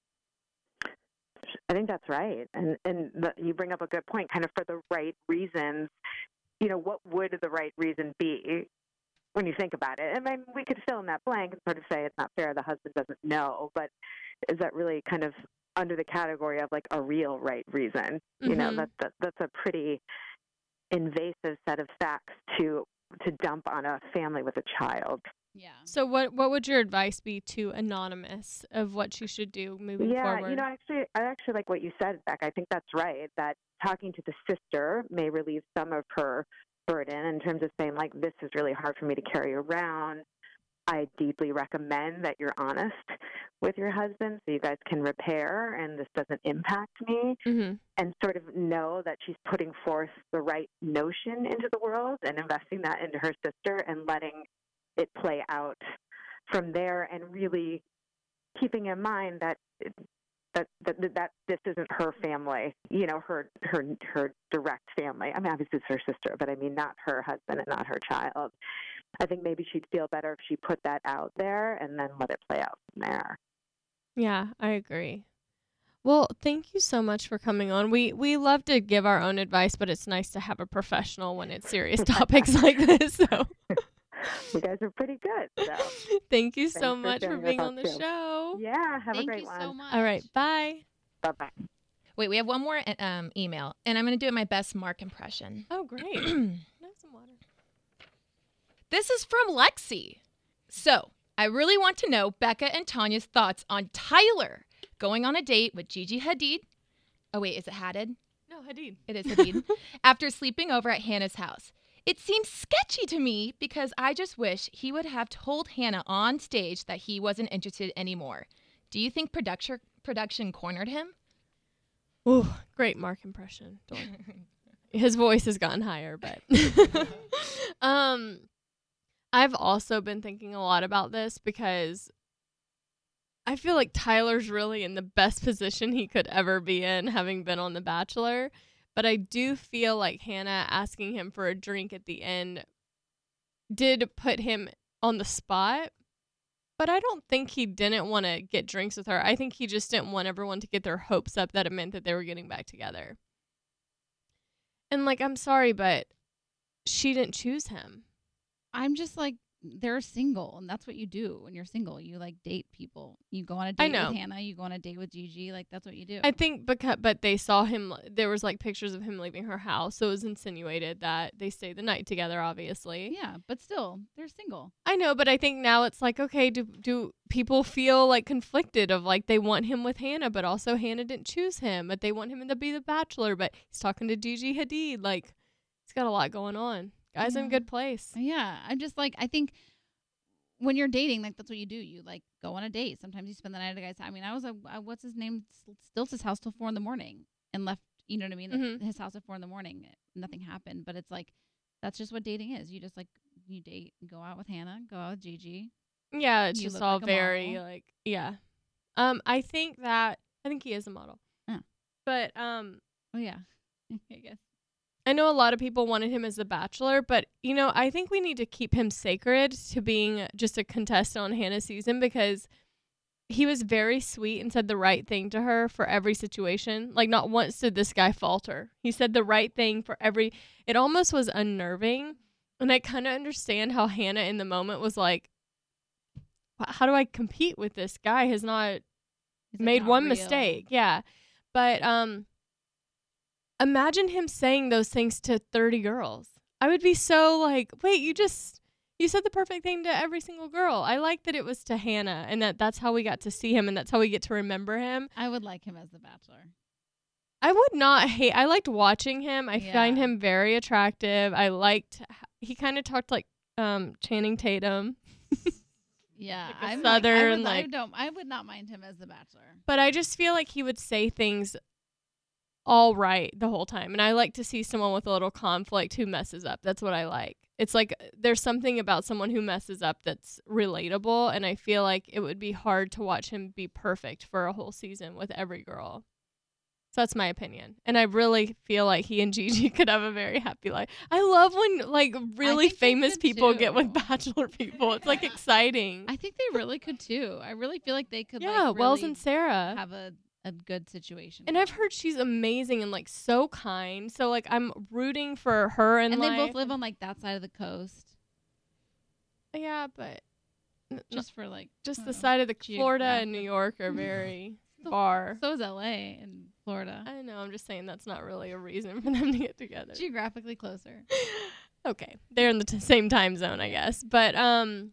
I think that's right. And you bring up a good point, kind of for the right reasons. What would the right reason be when you think about it? I mean, we could fill in that blank and sort of say it's not fair the husband doesn't know, but is that really kind of under the category of like a real right reason? That's a pretty invasive set of facts to dump on a family with a child. Yeah. So what would your advice be to Anonymous of what she should do moving forward? I actually like what you said, Beck. I think that's right, that talking to the sister may relieve some of her burden in terms of saying, like, this is really hard for me to carry around. I deeply recommend that you're honest with your husband so you guys can repair and this doesn't impact me, and sort of know that she's putting forth the right notion into the world and investing that into her sister and letting it play out from there, and really keeping in mind that this isn't her family, her direct family. I mean, obviously it's her sister, but I mean not her husband and not her child. I think maybe she'd feel better if she put that out there and then let it play out from there. Yeah, I agree. Well, thank you so much for coming on. We love to give our own advice, but it's nice to have a professional when it's serious topics like this. So you guys are pretty good. So. Thank you so much for being on the show. Yeah, have a great one. Thank you so much. All right, bye. Bye-bye. Wait, we have one more email, and I'm going to do my best Mark impression. Oh, great. Have some water. This is from Lexi. So, I really want to know Becca and Tanya's thoughts on Tyler going on a date with Gigi Hadid. Oh, wait, is it Hadid? No, Hadid. It is Hadid. After sleeping over at Hannah's house. It seems sketchy to me because I just wish he would have told Hannah on stage that he wasn't interested anymore. Do you think production cornered him? Ooh, great Mark impression. His voice has gotten higher, but I've also been thinking a lot about this because I feel like Tyler's really in the best position he could ever be in, having been on The Bachelor. But I do feel like Hannah asking him for a drink at the end did put him on the spot. But I don't think he didn't want to get drinks with her. I think he just didn't want everyone to get their hopes up that it meant that they were getting back together. And, like, I'm sorry, but she didn't choose him. I'm just like, they're single, and that's what you do when you're single. You like date people. You go on a date with Hannah. You go on a date with Gigi. Like that's what you do. I think but they saw him. There was like pictures of him leaving her house, so it was insinuated that they stayed the night together. Obviously, yeah, but still, they're single. I know, but I think now it's like, okay, do people feel like conflicted of like they want him with Hannah, but also Hannah didn't choose him, but they want him to be the bachelor, but he's talking to Gigi Hadid. Like he's got a lot going on. Guy's in a good place. Yeah, I'm just like, I think when you're dating, like that's what you do. You like go on a date. Sometimes you spend the night at a guy's house. I mean, I was what's his name, Stilts' house till 4 a.m. and left. You know what I mean? Mm-hmm. His house at 4 a.m. Nothing happened, but it's like that's just what dating is. You just like you date, go out with Hannah, go out with Gigi. Yeah, it's You just look all like a very model. like I think he is a model. Yeah. But Oh yeah, I guess. I know a lot of people wanted him as the bachelor, but I think we need to keep him sacred to being just a contestant on Hannah's season because he was very sweet and said the right thing to her for every situation. Like not once did this guy falter. He said the right thing for it almost was unnerving. And I kind of understand how Hannah in the moment was like, how do I compete with this guy? Has not made not one real. mistake. Yeah. But imagine him saying those things to 30 girls. I would be so like, wait, you said the perfect thing to every single girl. I like that it was to Hannah and that's how we got to see him and that's how we get to remember him. I would like him as the bachelor. I would not hate. I liked watching him. I find Yeah. him very attractive. He kind of talked like Channing Tatum. Yeah, Like a I'm Southern, I would not mind him as the bachelor. But I just feel like he would say things all right the whole time. And I like to see someone with a little conflict who messes up. That's what I like. It's like there's something about someone who messes up that's relatable. And I feel like it would be hard to watch him be perfect for a whole season with every girl. So that's my opinion. And I really feel like he and Gigi could have a very happy life. I love when like really think they famous could, people too. get with bachelor people. It's like exciting. I think they really could too. I really feel like they could. Yeah, like, Wells really and Sarah. have a good situation. And I've heard she's amazing and like so kind. So like I'm rooting for her and they life. both live on like that side of the coast. Yeah, but Just for like just I the don't know, side of the Florida and New geographic- York are very far. So is LA and Florida. I know. I'm just saying that's not really a reason for them to get together. Geographically closer. Okay, they're in the same time zone, I guess. But and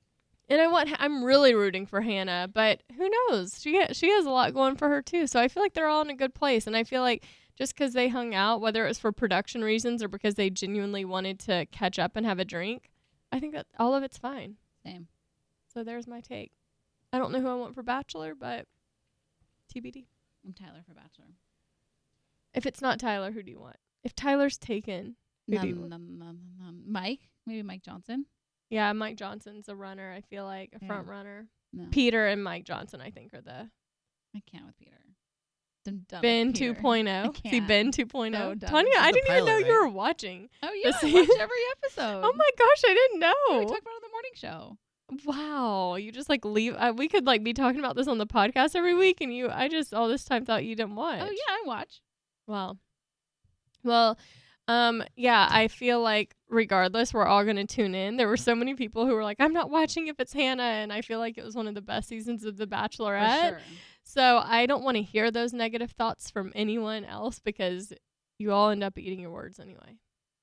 I'm really rooting for Hannah, but who knows? She has a lot going for her too. So I feel like they're all in a good place, and I feel like just because they hung out, whether it was for production reasons or because they genuinely wanted to catch up and have a drink, I think that all of it's fine. Same. So there's my take. I don't know who I want for Bachelor, but TBD. I'm Tyler for Bachelor. If it's not Tyler, who do you want? If Tyler's taken, who do you want? Mike? Maybe Mike Johnson? Yeah, Mike Johnson's a runner, I feel like, a Yeah. front runner. No. Peter and Mike Johnson, I think, are the I can't with Peter. I'm done Ben with Peter. 2.0. I See, can't. Ben 2.0. So done. Tanya, He's I the didn't even know pilot, you right? were watching. Oh, yeah. The I scene- watch every episode. Oh my gosh, I didn't Yeah, we know. talk about it on the morning show. Wow, you just like leave. We could like be talking about this on the podcast every week, and I just all this time thought you didn't watch. Oh, yeah, I watch. Wow. Well, yeah, I feel like regardless, we're all going to tune in. There were so many people who were like, I'm not watching if it's Hannah, and I feel like it was one of the best seasons of The Bachelorette. For sure. So I don't want to hear those negative thoughts from anyone else because you all end up eating your words anyway.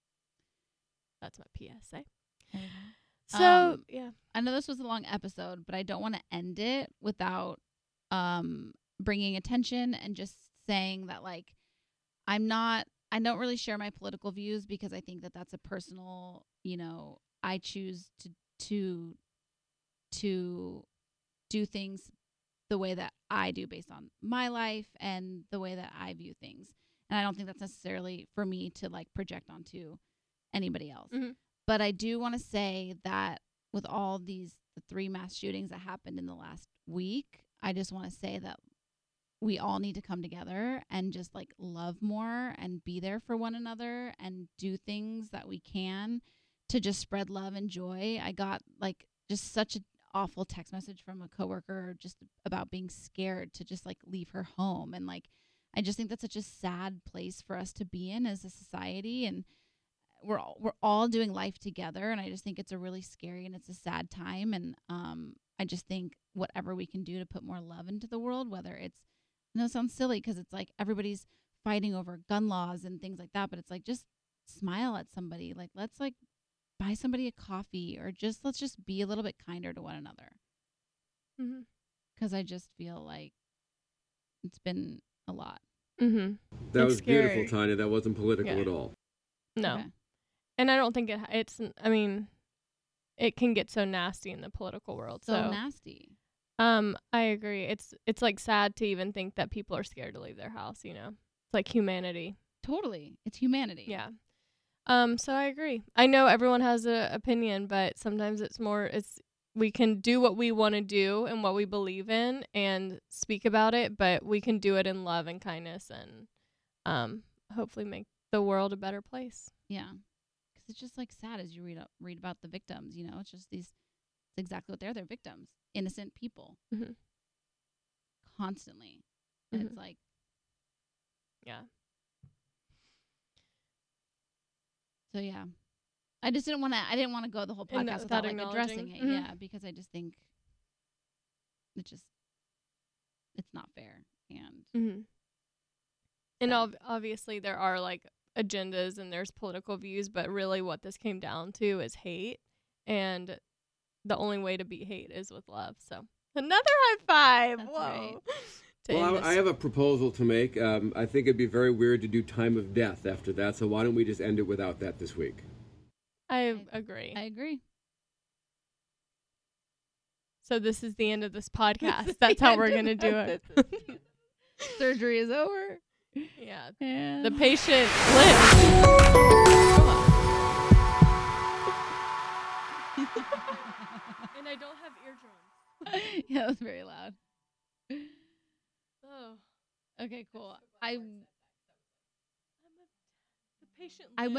That's my PSA. So, yeah. I know this was a long episode, but I don't want to end it without bringing attention and just saying that, like, I don't really share my political views because I think that that's a personal, I choose to do things the way that I do based on my life and the way that I view things. And I don't think that's necessarily for me to like project onto anybody else. Mhm. But I do want to say that with all the 3 mass shootings that happened in the last week, I just want to say that we all need to come together and just like love more and be there for one another and do things that we can to just spread love and joy. I got like just such an awful text message from a coworker just about being scared to just like leave her home. And like, I just think that's such a sad place for us to be in as a society. And we're all doing life together, and I just think it's a really scary and it's a sad time. And I just think whatever we can do to put more love into the world, whether it's, it sounds silly because it's like everybody's fighting over gun laws and things like that, but it's like just smile at somebody. Like let's like buy somebody a coffee, or let's just be a little bit kinder to one another. Because I just feel like it's been a lot. Mm-hmm. That It's was scary. beautiful, Tanya. That wasn't political at all. No. Okay. And I don't think it's, I mean, it can get so nasty in the political world. So nasty. I agree. It's like sad to even think that people are scared to leave their house, you know? It's like humanity. Totally. It's humanity. Yeah. So I agree. I know everyone has an opinion, but sometimes we can do what we want to do and what we believe in and speak about it, but we can do it in love and kindness and hopefully make the world a better place. Yeah. Because it's just like sad as you read about the victims, it's just it's exactly what they're victims. Innocent people. Mm-hmm. Constantly. And it's like. Yeah. So yeah. I didn't want to go the whole And podcast without without like addressing it. acknowledging. Yeah, because I just think it's not fair. And And obviously there are like agendas and there's political views, but really what this came down to is hate, and the only way to beat hate is with love. So another high five. That's Whoa. right. To Well, end I this. have a proposal to make. I think it'd be very weird to do time of death after that, so why don't we just end it without that this week? I agree. I agree. So this is the end of this podcast. That's how we're going to do it. Surgery is over. Yeah. And The patient lives. And I don't have eardrums. yeah, that was very loud. Oh. Okay, cool. The patient I